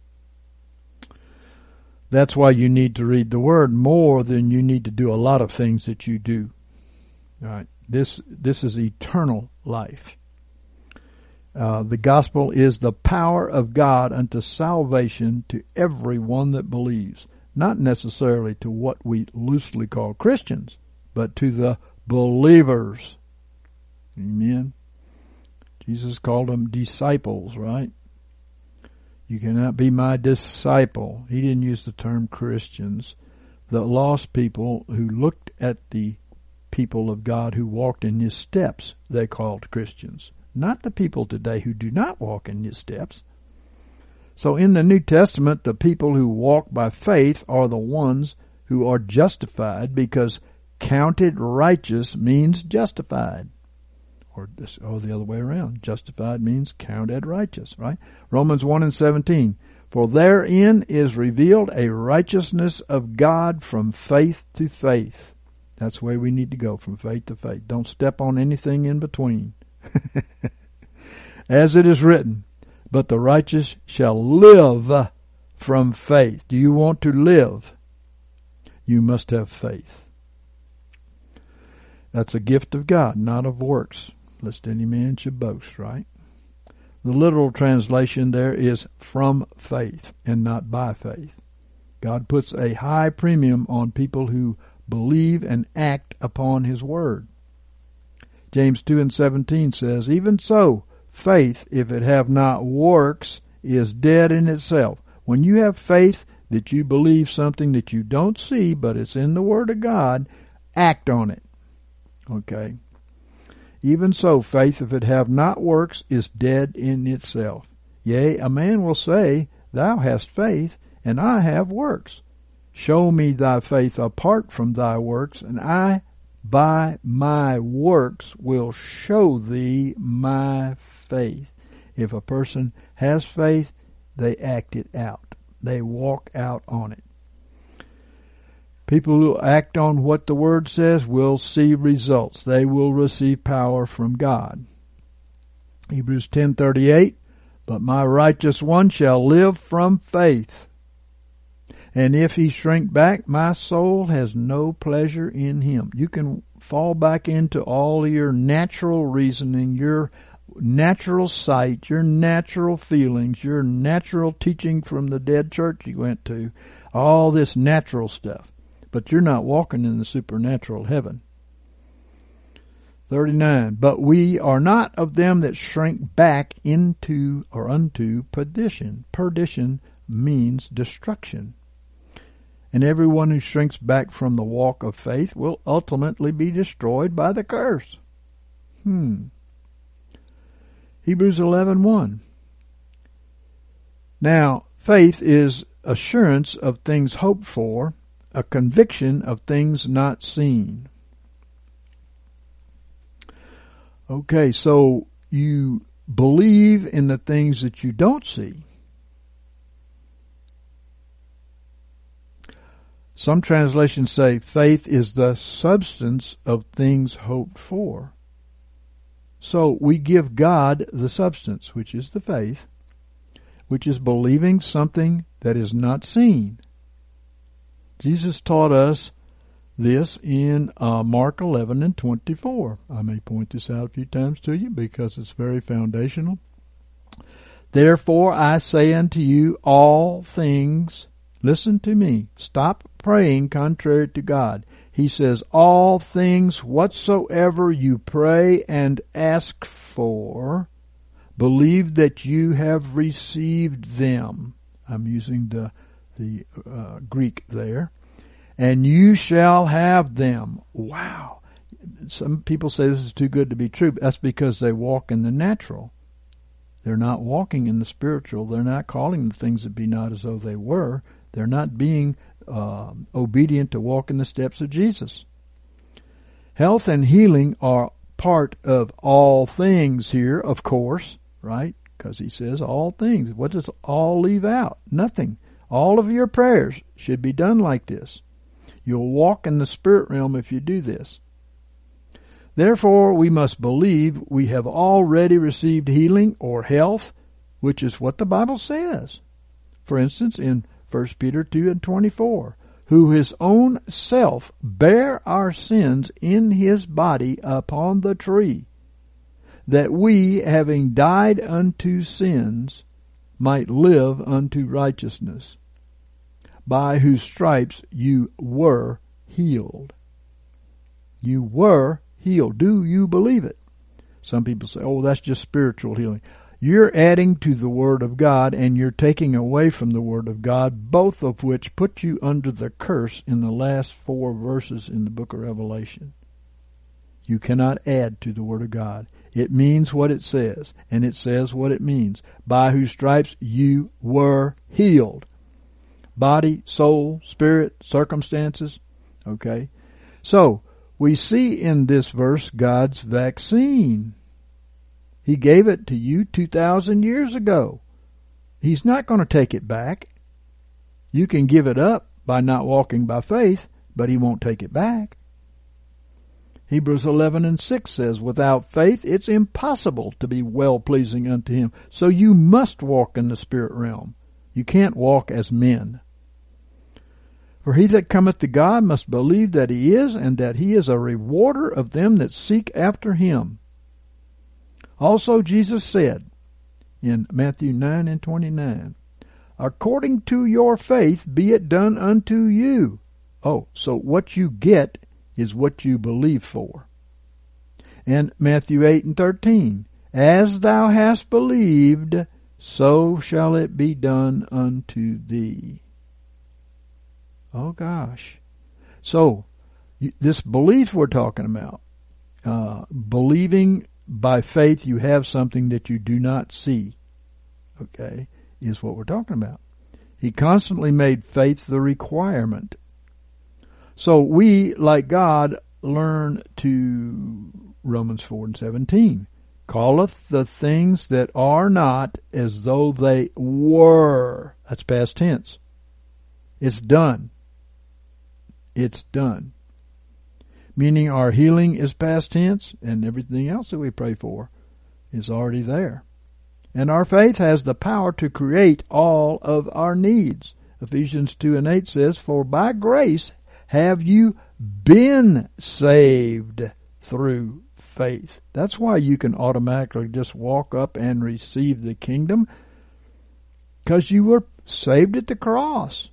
That's why you need to read the Word more than you need to do a lot of things that you do. All right. This, this is eternal life. Uh, the gospel is the power of God unto salvation to everyone that believes. not necessarily to what we loosely call Christians, but to the believers. Amen. Jesus called them disciples, right? You cannot be my disciple. He didn't use the term Christians. The lost people who looked at the people of God who walked in his steps, they called Christians. Not the people today who do not walk in his steps. So in the New Testament, the people who walk by faith are the ones who are justified, because counted righteous means justified. Or, or the other way around. Justified means counted righteous, right? Romans one and seventeen. For therein is revealed a righteousness of God from faith to faith. That's the way we need to go, from faith to faith. Don't step on anything in between. As it is written, but the righteous shall live from faith. Do you want to live? You must have faith. That's a gift of God, not of works, lest any man should boast, right? The literal translation there is from faith and not by faith. God puts a high premium on people who believe and act upon his word. James two and seventeen says, even so, faith, if it have not works, is dead in itself. When you have faith that you believe something that you don't see, but it's in the word of God, act on it. Okay? Even so, faith, if it have not works, is dead in itself. Yea, a man will say, thou hast faith, and I have works. Show me thy faith apart from thy works, and I by my works will show thee my faith. If a person has faith, they act it out. They walk out on it. People who act on what the Word says will see results. They will receive power from God. Hebrews ten thirty-eight, but my righteous one shall live from faith. And if he shrink back, my soul has no pleasure in him. You can fall back into all your natural reasoning, your natural sight, your natural feelings, your natural teaching from the dead church you went to, all this natural stuff. But you're not walking in the supernatural heaven. thirty-nine, but we are not of them that shrink back into or unto perdition. Perdition means destruction. And everyone who shrinks back from the walk of faith will ultimately be destroyed by the curse. Hmm. Hebrews eleven one. Now, faith is assurance of things hoped for, a conviction of things not seen. Okay, so you believe in the things that you don't see. Some translations say faith is the substance of things hoped for. So we give God the substance, which is the faith, which is believing something that is not seen. Jesus taught us this in uh, Mark eleven and twenty-four. I may point this out a few times to you because it's very foundational. Therefore I say unto you, all things, listen to me, stop praying contrary to God. He says, all things whatsoever you pray and ask for, believe that you have received them. I'm using the the uh, Greek there. And you shall have them. Wow. Some people say this is too good to be true. But that's because they walk in the natural. They're not walking in the spiritual. They're not calling the things that be not as though they were. They're not being uh, obedient to walk in the steps of Jesus. Health and healing are part of all things here, of course, right? Because he says all things. What does all leave out? Nothing. All of your prayers should be done like this. You'll walk in the spirit realm if you do this. Therefore, we must believe we have already received healing or health, which is what the Bible says. For instance, in First Peter two and twenty-four, who his own self bare our sins in his body upon the tree, that we, having died unto sins, might live unto righteousness. by whose stripes you were healed. You were healed. Do you believe it? Some people say, oh, that's just spiritual healing. You're adding to the Word of God and you're taking away from the Word of God, both of which put you under the curse in the last four verses in the book of Revelation. You cannot add to the Word of God. It means what it says, and it says what it means. By whose stripes you were healed. Body, soul, spirit, circumstances. Okay? So, we see in this verse God's vaccine. He gave it to you two thousand years ago. He's not going to take it back. You can give it up by not walking by faith, but He won't take it back. Hebrews eleven and six says, without faith it's impossible to be well-pleasing unto Him. So you must walk in the spirit realm. You can't walk as men. For he that cometh to God must believe that He is, and that He is a rewarder of them that seek after Him. Also Jesus said in Matthew nine and twenty-nine, according to your faith be it done unto you. Oh, so what you get is what you believe for. And Matthew eight and thirteen, as thou hast believed, so shall it be done unto thee. Oh gosh. So, this belief we're talking about, uh, believing by faith you have something that you do not see, okay, is what we're talking about. He constantly made faith the requirement. So we, like God, learn to Romans four and seventeen. Calleth the things that are not as though they were. That's past tense. It's done. It's done. Meaning our healing is past tense, and everything else that we pray for is already there. And our faith has the power to create all of our needs. Ephesians two and eight says, for by grace have you been saved through faith. That's why you can automatically just walk up and receive the kingdom, because you were saved at the cross.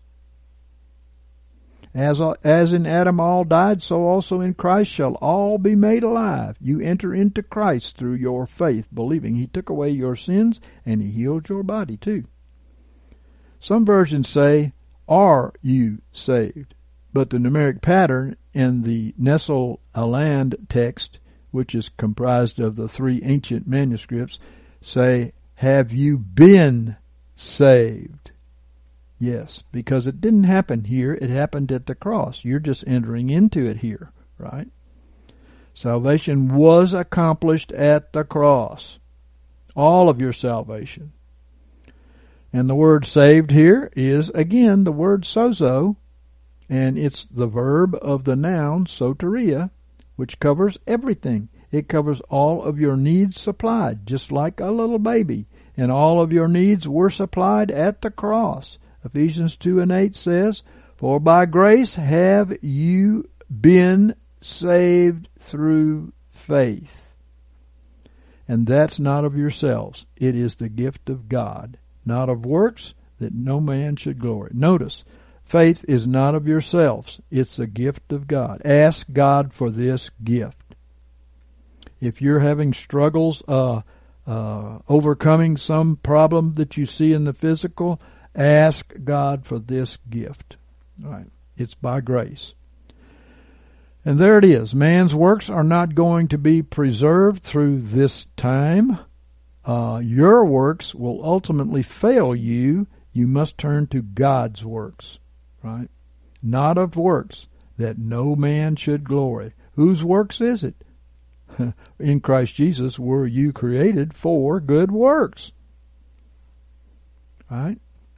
As, as in Adam all died, so also in Christ shall all be made alive. You enter into Christ through your faith, believing He took away your sins and He healed your body too. Some versions say, are you saved? But the numeric pattern in the Nestle Aland text, which is comprised of the three ancient manuscripts, say, have you been saved? Yes, because it didn't happen here. It happened at the cross. You're just entering into it here, right? Salvation was accomplished at the cross. All of your salvation. And the word saved here is, again, the word sozo, and it's the verb of the noun soteria, which covers everything. It covers all of your needs supplied, just like a little baby. And all of your needs were supplied at the cross. Ephesians two and eight says, for by grace have you been saved through faith. And that's not of yourselves. It is the gift of God, not of works, that no man should glory. Notice, faith is not of yourselves. It's a gift of God. Ask God for this gift. If you're having struggles, uh, uh, overcoming some problem that you see in the physical, ask God for this gift. All right. It's by grace. And there it is. Man's works are not going to be preserved through this time. Uh, your works will ultimately fail you. You must turn to God's works. Right? Not of works, that no man should glory. Whose works is it? In Christ Jesus were you created for good works. Right?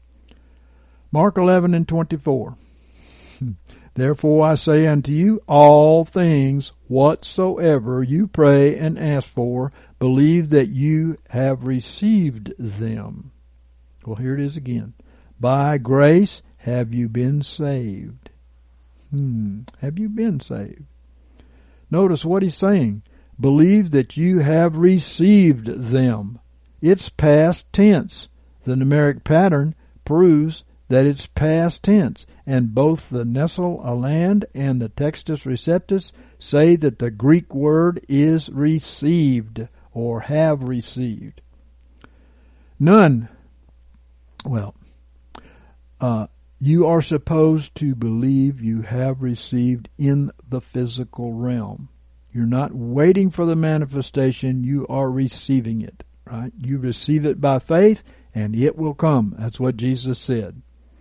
Mark eleven and twenty-four. Therefore I say unto you, all things whatsoever you pray and ask for, believe that you have received them. Well, here it is again. By grace have you been saved. Hmm. Have you been saved? Notice what he's saying. Believe that you have received them. It's past tense. The numeric pattern proves that it's past tense, and both the Nestle Aland and the Textus Receptus say that the Greek word is received or have received. None. Well, uh, you are supposed to believe you have received in the physical realm. You're not waiting for the manifestation, you are receiving it, right? You receive it by faith, and it will come. That's what Jesus said.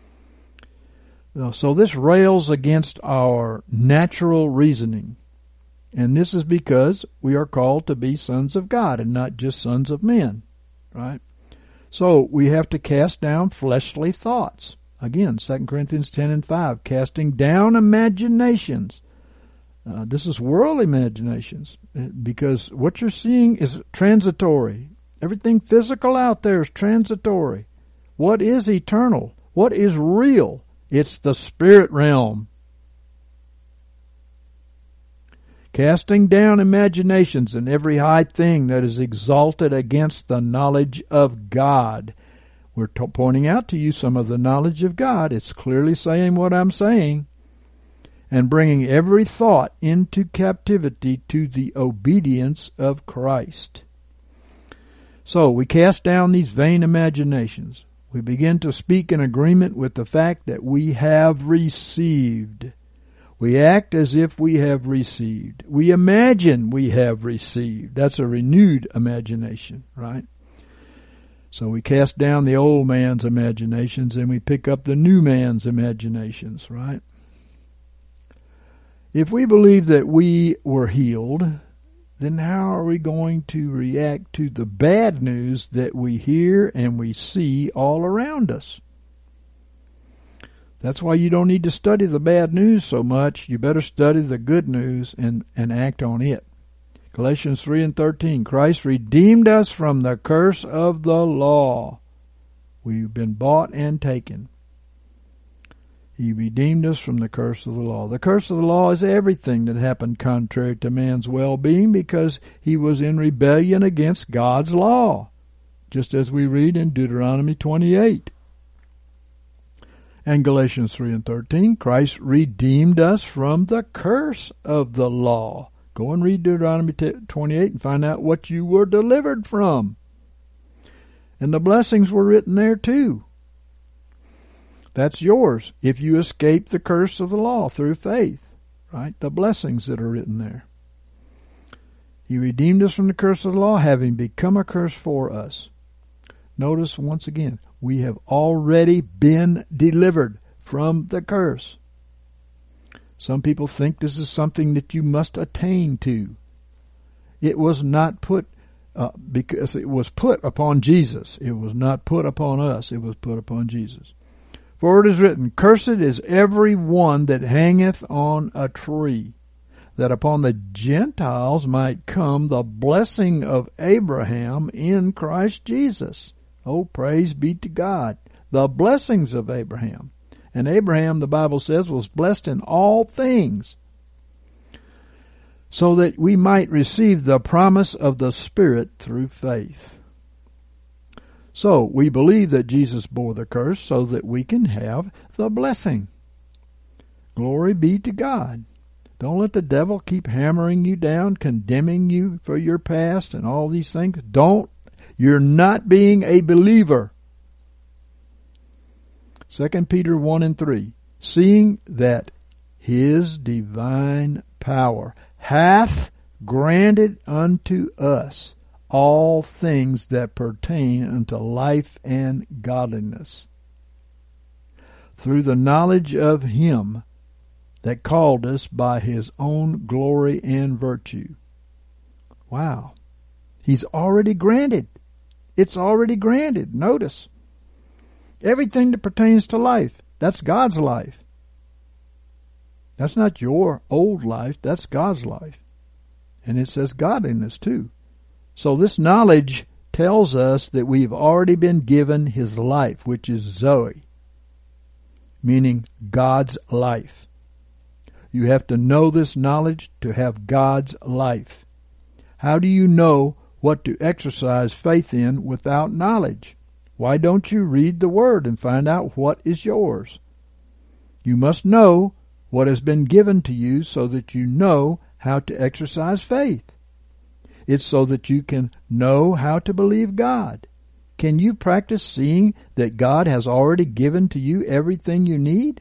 So this rails against our natural reasoning. And this is because we are called to be sons of God and not just sons of men, right? So we have to cast down fleshly thoughts. Again, Second Corinthians ten and five, casting down imaginations. Uh, this is world imaginations, because what you're seeing is transitory. Everything physical out there is transitory. What is eternal? What is real? It's the spirit realm. Casting down imaginations and every high thing that is exalted against the knowledge of God. We're t- pointing out to you some of the knowledge of God. It's clearly saying what I'm saying. And bringing every thought into captivity to the obedience of Christ. So we cast down these vain imaginations. We begin to speak in agreement with the fact that we have received. We act as if we have received. We imagine we have received. That's a renewed imagination, right? So we cast down the old man's imaginations and we pick up the new man's imaginations, right? If we believe that we were healed, then how are we going to react to the bad news that we hear and we see all around us? That's why you don't need to study the bad news so much. You better study the good news and, and act on it. Galatians three and thirteen, Christ redeemed us from the curse of the law. We've been bought and taken. He redeemed us from the curse of the law. The curse of the law is everything that happened contrary to man's well-being because he was in rebellion against God's law, just as we read in Deuteronomy twenty-eight. And Galatians three and thirteen, Christ redeemed us from the curse of the law. Go and read Deuteronomy twenty-eight and find out what you were delivered from. And the blessings were written there too. That's yours if you escape the curse of the law through faith, right? The blessings that are written there. He redeemed us from the curse of the law, having become a curse for us. Notice once again, we have already been delivered from the curse. Some people think this is something that you must attain to. It was not put, uh, because it was put upon Jesus. It was not put upon us. It was put upon Jesus. For it is written, Cursed is every one that hangeth on a tree, that upon the Gentiles might come the blessing of Abraham in Christ Jesus. Oh, praise be to God. The blessings of Abraham. And Abraham, the Bible says, was blessed in all things, so that we might receive the promise of the Spirit through faith. So, we believe that Jesus bore the curse so that we can have the blessing. Glory be to God. Don't let the devil keep hammering you down, condemning you for your past and all these things. Don't. You're not being a believer. Second Peter one and three. Seeing that his divine power hath granted unto us all things that pertain unto life and godliness, through the knowledge of him that called us by his own glory and virtue. Wow. He's already granted. It's already granted. Notice. Everything that pertains to life. That's God's life. That's not your old life. That's God's life. And it says godliness too. So this knowledge tells us that we've already been given his life, which is Zoe, meaning God's life. You have to know this knowledge to have God's life. How do you know what to exercise faith in without knowledge? Why don't you read the Word and find out what is yours? You must know what has been given to you so that you know how to exercise faith. It's so that you can know how to believe God. Can you practice seeing that God has already given to you everything you need?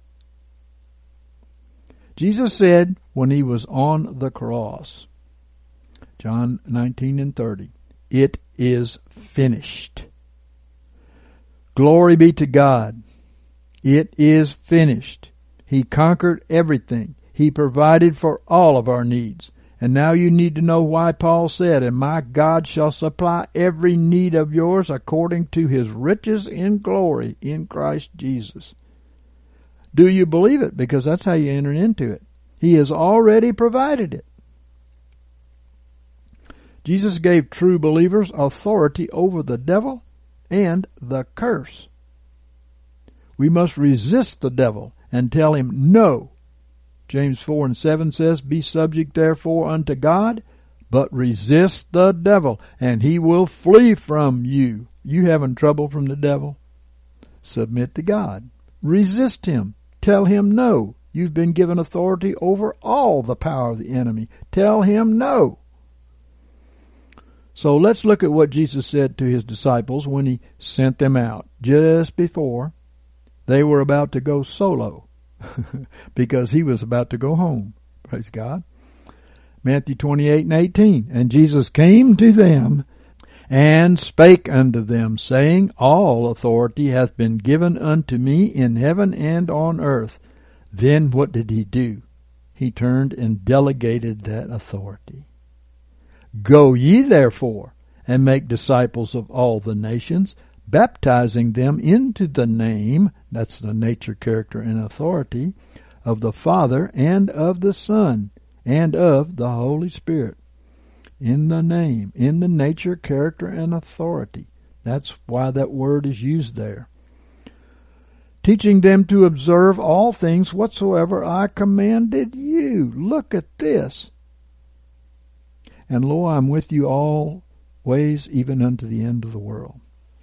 Jesus said when he was on the cross, John nineteen and thirty, "It is finished." Glory be to God. It is finished. He conquered everything. He provided for all of our needs. And now you need to know why Paul said, "And my God shall supply every need of yours according to his riches in glory in Christ Jesus." Do you believe it? Because that's how you enter into it. He has already provided it. Jesus gave true believers authority over the devil and the curse. We must resist the devil and tell him no. James four and seven says, "Be subject therefore unto God, but resist the devil, and he will flee from you." You having trouble from the devil? Submit to God. Resist him. Tell him no. You've been given authority over all the power of the enemy. Tell him no. So let's look at what Jesus said to his disciples when he sent them out just before they were about to go solo because he was about to go home. Praise God. Matthew twenty-eight and eighteen. "And Jesus came to them and spake unto them, saying, All authority hath been given unto me in heaven and on earth." Then what did he do? He turned and delegated that authority. "Go ye therefore and make disciples of all the nations, baptizing them into the name," that's the nature, character, and authority, "of the Father and of the Son and of the Holy Spirit." In the name, in the nature, character, and authority. That's why that word is used there. "Teaching them to observe all things whatsoever I commanded you." Look at this. "And lo, I'm with you always, even unto the end of the world."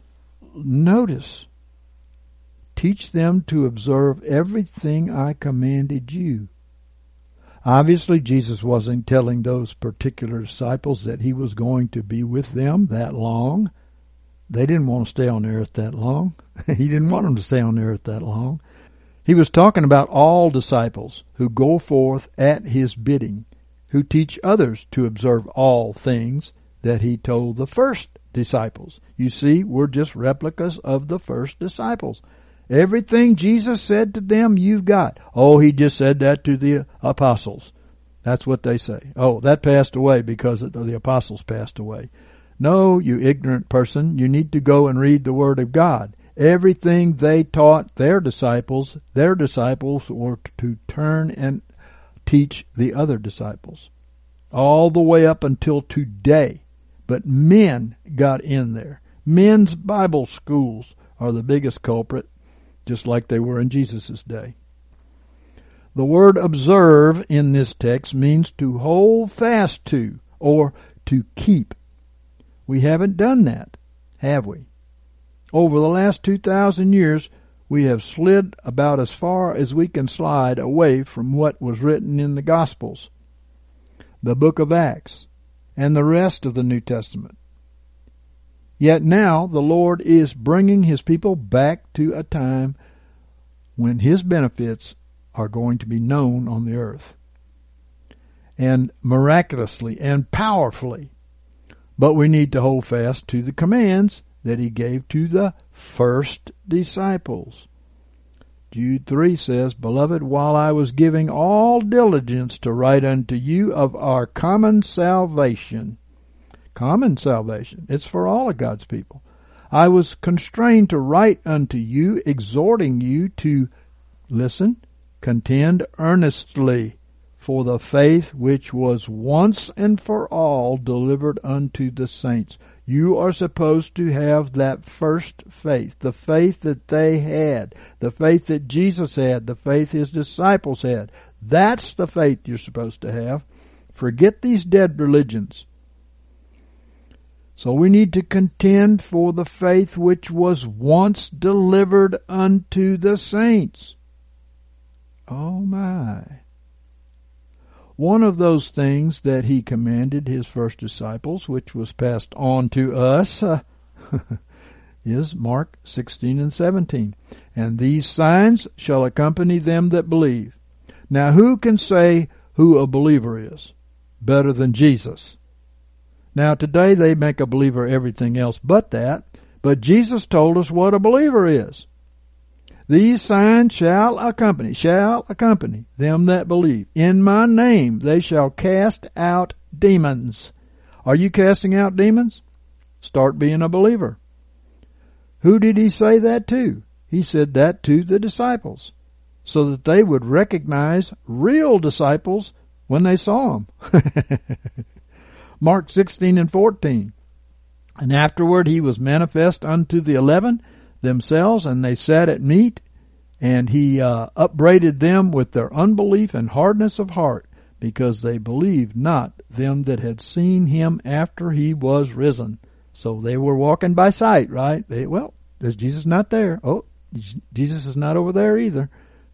Notice, teach them to observe everything I commanded you. Obviously, Jesus wasn't telling those particular disciples that he was going to be with them that long. They didn't want to stay on the earth that long. He didn't want them to stay on the earth that long. He was talking about all disciples who go forth at his bidding, who teach others to observe all things that he told the first disciples. You see, we're just replicas of the first disciples. Everything Jesus said to them, you've got. Oh, he just said that to the apostles. That's what they say. Oh, that passed away because the apostles passed away. No, you ignorant person, you need to go and read the Word of God. Everything they taught their disciples, their disciples were to turn and teach the other disciples. All the way up until today. But men got in there. Men's Bible schools are the biggest culprit, just like they were in Jesus' day. The word observe in this text means to hold fast to or to keep. We haven't done that, have we? Over the last two thousand years, we have slid about as far as we can slide away from what was written in the Gospels, the book of Acts, and the rest of the New Testament. Yet now the Lord is bringing his people back to a time when his benefits are going to be known on the earth. And miraculously and powerfully. But we need to hold fast to the commands that he gave to the first disciples. Jude three says, Beloved, while I was giving all diligence to write unto you of our common salvation, common salvation, it's for all of God's people, I was constrained to write unto you, exhorting you to, listen, contend earnestly for the faith which was once and for all delivered unto the saints. You are supposed to have that first faith, the faith that they had, the faith that Jesus had, the faith his disciples had. That's the faith you're supposed to have. Forget these dead religions. So we need to contend for the faith which was once delivered unto the saints. Oh my. One of those things that he commanded his first disciples, which was passed on to us, uh, is Mark sixteen and seventeen. And these signs shall accompany them that believe. Now who can say who a believer is better than Jesus? Now today they make a believer everything else but that, but Jesus told us what a believer is. These signs shall accompany, shall accompany them that believe. In my name they shall cast out demons. Are you casting out demons? Start being a believer. Who did he say that to? He said that to the disciples, so that they would recognize real disciples when they saw them. Mark sixteen and fourteen. And afterward he was manifest unto the eleven themselves, and they sat at meat, and he uh, upbraided them with their unbelief and hardness of heart, because they believed not them that had seen him after he was risen. So they were walking by sight, right? They, well, there's Jesus not there. Oh, Jesus is not over there either.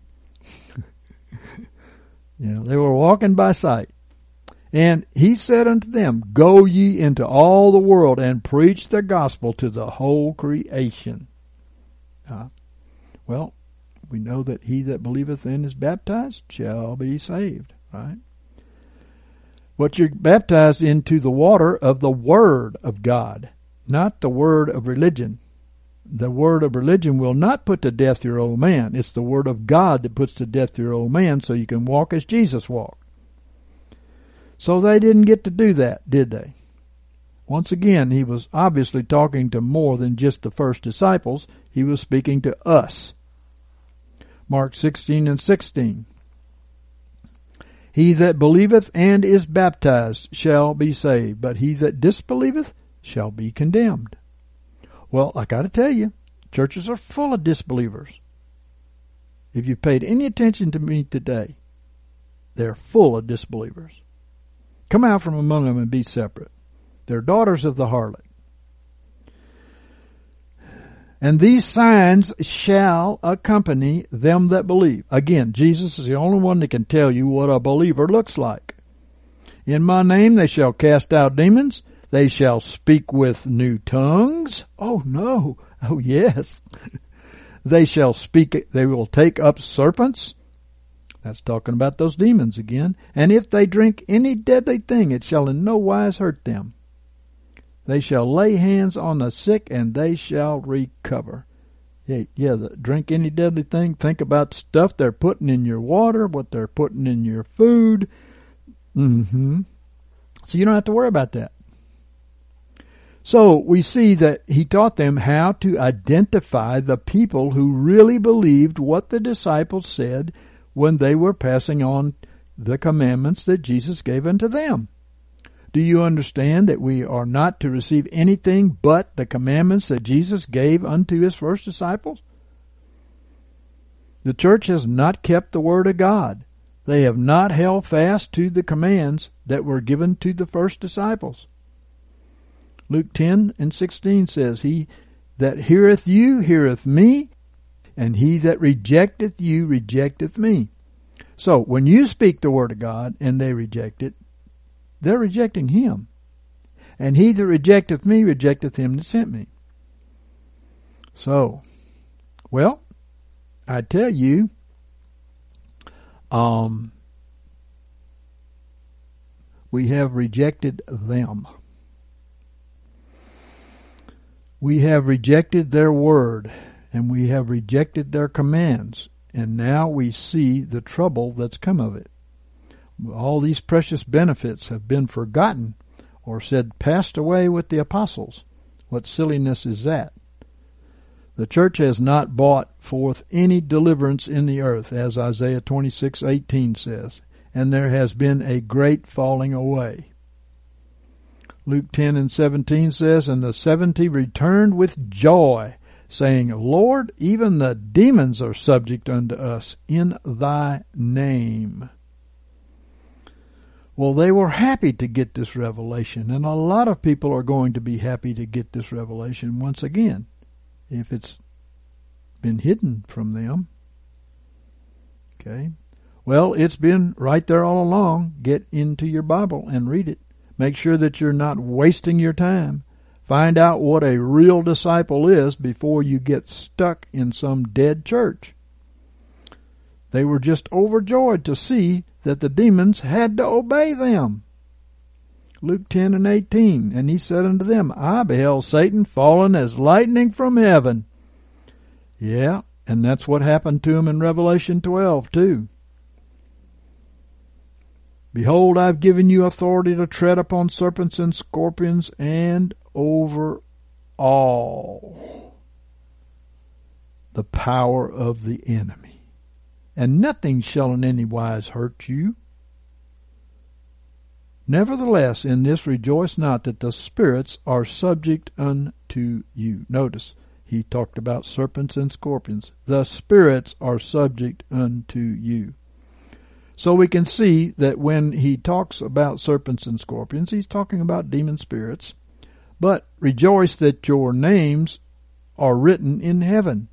You know, they were walking by sight. And he said unto them, Go ye into all the world and preach the gospel to the whole creation. Uh, well, we know that he that believeth and is baptized shall be saved, right? What you're baptized into the water of the Word of God, not the word of religion. The word of religion will not put to death your old man. It's the Word of God that puts to death your old man so you can walk as Jesus walked. So they didn't get to do that, did they? Once again, he was obviously talking to more than just the first disciples. He was speaking to us. Mark sixteen and sixteen. He that believeth and is baptized shall be saved, but he that disbelieveth shall be condemned. Well, I got to tell you, churches are full of disbelievers. If you've paid any attention to me today, they're full of disbelievers. Come out from among them and be separate. They're daughters of the harlot. And these signs shall accompany them that believe. Again, Jesus is the only one that can tell you what a believer looks like. In my name they shall cast out demons. They shall speak with new tongues. Oh no. Oh yes. They shall speak. They will take up serpents. That's talking about those demons again. And if they drink any deadly thing, it shall in no wise hurt them. They shall lay hands on the sick, and they shall recover. Yeah, yeah, the, drink any deadly thing. Think about stuff they're putting in your water, what they're putting in your food. Mm-hmm. So you don't have to worry about that. So we see that he taught them how to identify the people who really believed what the disciples said when they were passing on the commandments that Jesus gave unto them. Do you understand that we are not to receive anything but the commandments that Jesus gave unto his first disciples? The church has not kept the word of God. They have not held fast to the commands that were given to the first disciples. Luke ten and sixteen says, He that heareth you heareth me, and he that rejecteth you rejecteth me. So when you speak the word of God and they reject it, they're rejecting him. And he that rejecteth me rejecteth him that sent me. So, well, I tell you, um, we have rejected them. We have rejected their word, and we have rejected their commands, and now we see the trouble that's come of it. All these precious benefits have been forgotten, or said passed away with the apostles. What silliness is that? The church has not brought forth any deliverance in the earth, as Isaiah twenty-six eighteen says, and there has been a great falling away. Luke ten and seventeen says, And the seventy returned with joy, saying, Lord, even the demons are subject unto us in thy name. Well, they were happy to get this revelation, and a lot of people are going to be happy to get this revelation once again, if it's been hidden from them. Okay. Well, it's been right there all along. Get into your Bible and read it. Make sure that you're not wasting your time. Find out what a real disciple is before you get stuck in some dead church. They were just overjoyed to see that the demons had to obey them. Luke ten and eighteen, and he said unto them, I beheld Satan fallen as lightning from heaven. Yeah, and that's what happened to him in Revelation twelve too. Behold, I've given you authority to tread upon serpents and scorpions and over all the power of the enemy, and nothing shall in any wise hurt you. Nevertheless, in this rejoice not that the spirits are subject unto you. Notice, he talked about serpents and scorpions. The spirits are subject unto you. So we can see that when he talks about serpents and scorpions, he's talking about demon spirits. But rejoice that your names are written in heaven.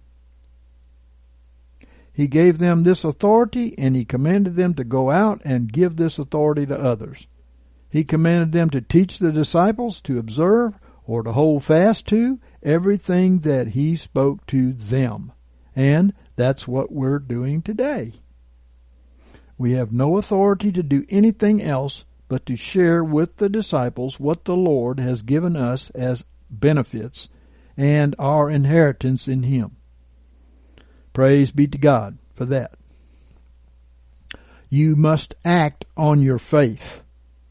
He gave them this authority, and he commanded them to go out and give this authority to others. He commanded them to teach the disciples to observe or to hold fast to everything that he spoke to them. And that's what we're doing today. We have no authority to do anything else but to share with the disciples what the Lord has given us as benefits and our inheritance in him. Praise be to God for that. You must act on your faith.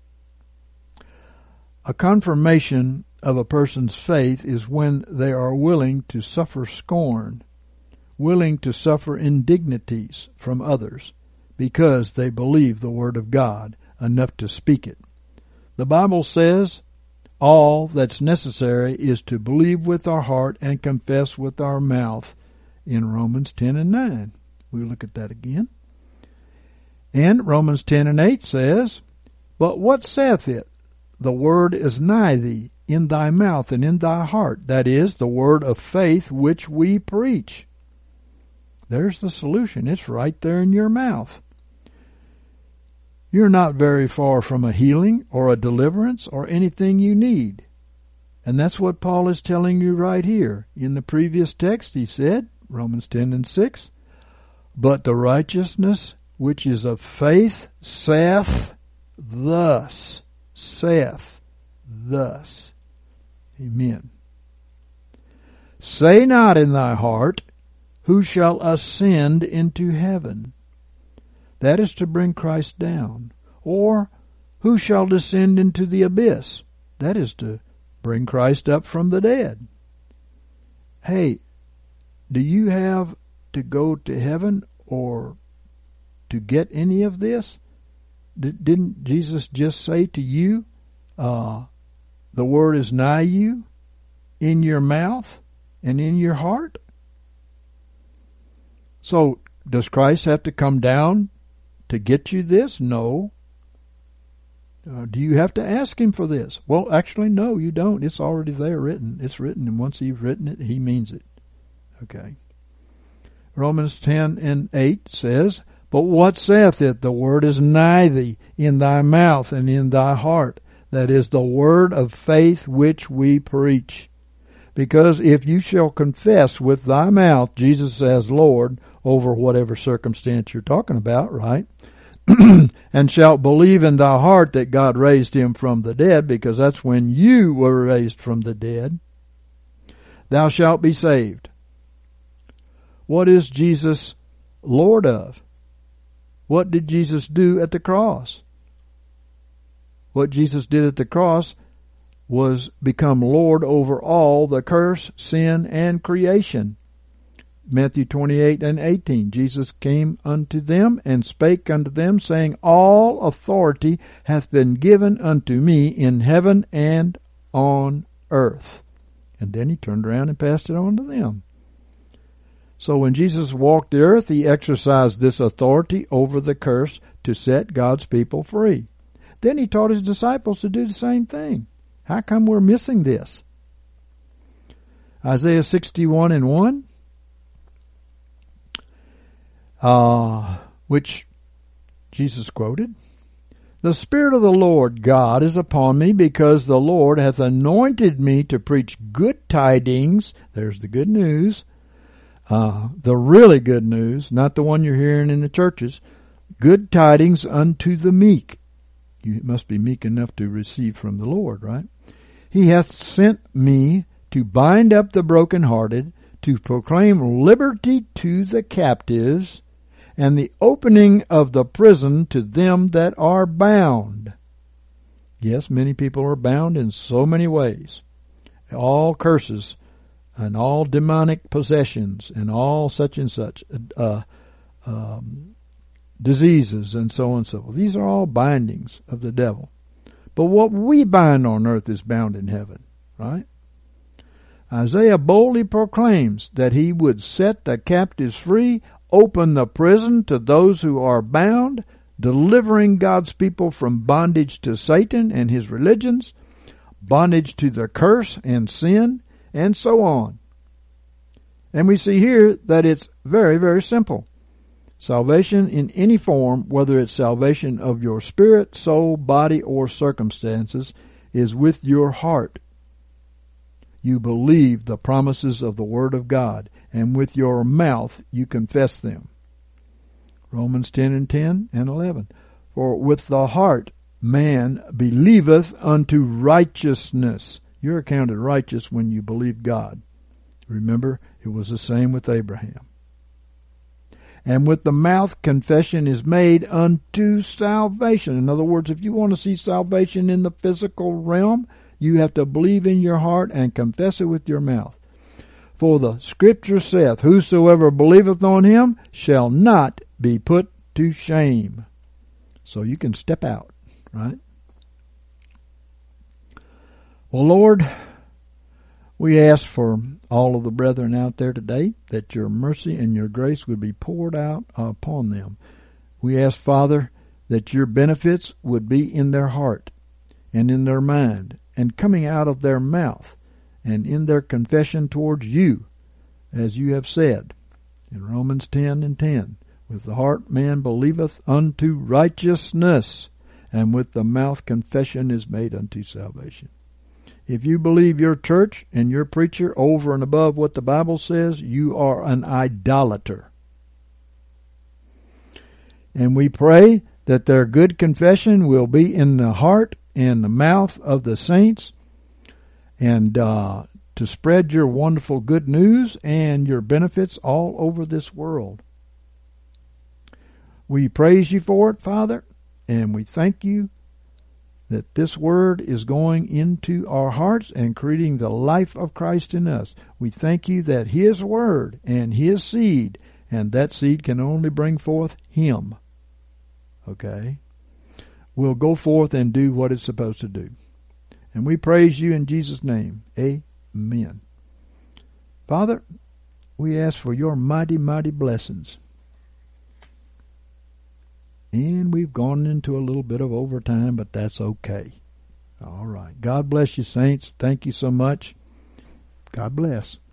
A confirmation of a person's faith is when they are willing to suffer scorn, willing to suffer indignities from others, because they believe the Word of God enough to speak it. The Bible says all that's necessary is to believe with our heart and confess with our mouth in Romans ten and nine. We'll look at that again. And Romans ten and eight says, But what saith it? The word is nigh thee, in thy mouth and in thy heart. That is, the word of faith which we preach. There's the solution. It's right there in your mouth. You're not very far from a healing or a deliverance or anything you need. And that's what Paul is telling you right here. In the previous text he said, Romans ten and six, But the righteousness which is of faith saith thus, saith thus. Amen. Say not in thy heart, Who shall ascend into heaven? That is to bring Christ down. Or, who shall descend into the abyss? That is to bring Christ up from the dead. Hey, do you have to go to heaven or to get any of this? D- didn't Jesus just say to you, uh, the word is nigh you, in your mouth and in your heart? So, does Christ have to come down to get you this? No. Uh, do you have to ask him for this? Well, actually, no, you don't. It's already there written. It's written, and once he's written it, he means it. Okay. Romans ten and eight says, But what saith it? The word is nigh thee, in thy mouth and in thy heart. That is the word of faith which we preach. Because if you shall confess with thy mouth Jesus as Lord, over whatever circumstance you're talking about, right? And shalt believe in thy heart that God raised him from the dead, because that's when you were raised from the dead, thou shalt be saved. What is Jesus Lord of? What did Jesus do at the cross? What Jesus did at the cross was become Lord over all the curse, sin, and creation. Matthew twenty-eight and eighteen, Jesus came unto them and spake unto them, saying, All authority hath been given unto me in heaven and on earth. And then he turned around and passed it on to them. So when Jesus walked the earth, he exercised this authority over the curse to set God's people free. Then he taught his disciples to do the same thing. How come we're missing this? Isaiah sixty-one and one, uh, which Jesus quoted. The Spirit of the Lord God is upon me, because the Lord hath anointed me to preach good tidings. There's the good news. Uh, the really good news, not the one you're hearing in the churches. Good tidings unto the meek. You must be meek enough to receive from the Lord, right? He hath sent me to bind up the brokenhearted, to proclaim liberty to the captives, and the opening of the prison to them that are bound. Yes, many people are bound in so many ways. All curses and all demonic possessions and all such and such uh, um, diseases and so on and so forth. These are all bindings of the devil. But what we bind on earth is bound in heaven, right? Isaiah boldly proclaims that he would set the captives free, open the prison to those who are bound, delivering God's people from bondage to Satan and his religions, bondage to the curse and sin, and so on. And we see here that it's very, very simple. Salvation in any form, whether it's salvation of your spirit, soul, body, or circumstances, is with your heart. You believe the promises of the Word of God, and with your mouth you confess them. Romans ten and ten and eleven. For with the heart man believeth unto righteousness. You're accounted righteous when you believe God. Remember, it was the same with Abraham. And with the mouth confession is made unto salvation. In other words, if you want to see salvation in the physical realm, you have to believe in your heart and confess it with your mouth. For the Scripture saith, whosoever believeth on him shall not be put to shame. So you can step out, right? Well, Lord, we ask for all of the brethren out there today that your mercy and your grace would be poured out upon them. We ask, Father, that your benefits would be in their heart and in their mind and coming out of their mouth and in their confession towards you, as you have said in Romans ten and ten. With the heart man believeth unto righteousness, and with the mouth confession is made unto salvation. If you believe your church and your preacher over and above what the Bible says, you are an idolater. And we pray that their good confession will be in the heart and the mouth of the saints, and uh, to spread your wonderful good news and your benefits all over this world. We praise you for it, Father, and we thank you that this word is going into our hearts and creating the life of Christ in us. We thank you that his word and his seed, and that seed can only bring forth him, okay, will go forth and do what it's supposed to do. And we praise you in Jesus' name. Amen. Father, we ask for your mighty, mighty blessings. And we've gone into a little bit of overtime, but that's okay. All right. God bless you, saints. Thank you so much. God bless.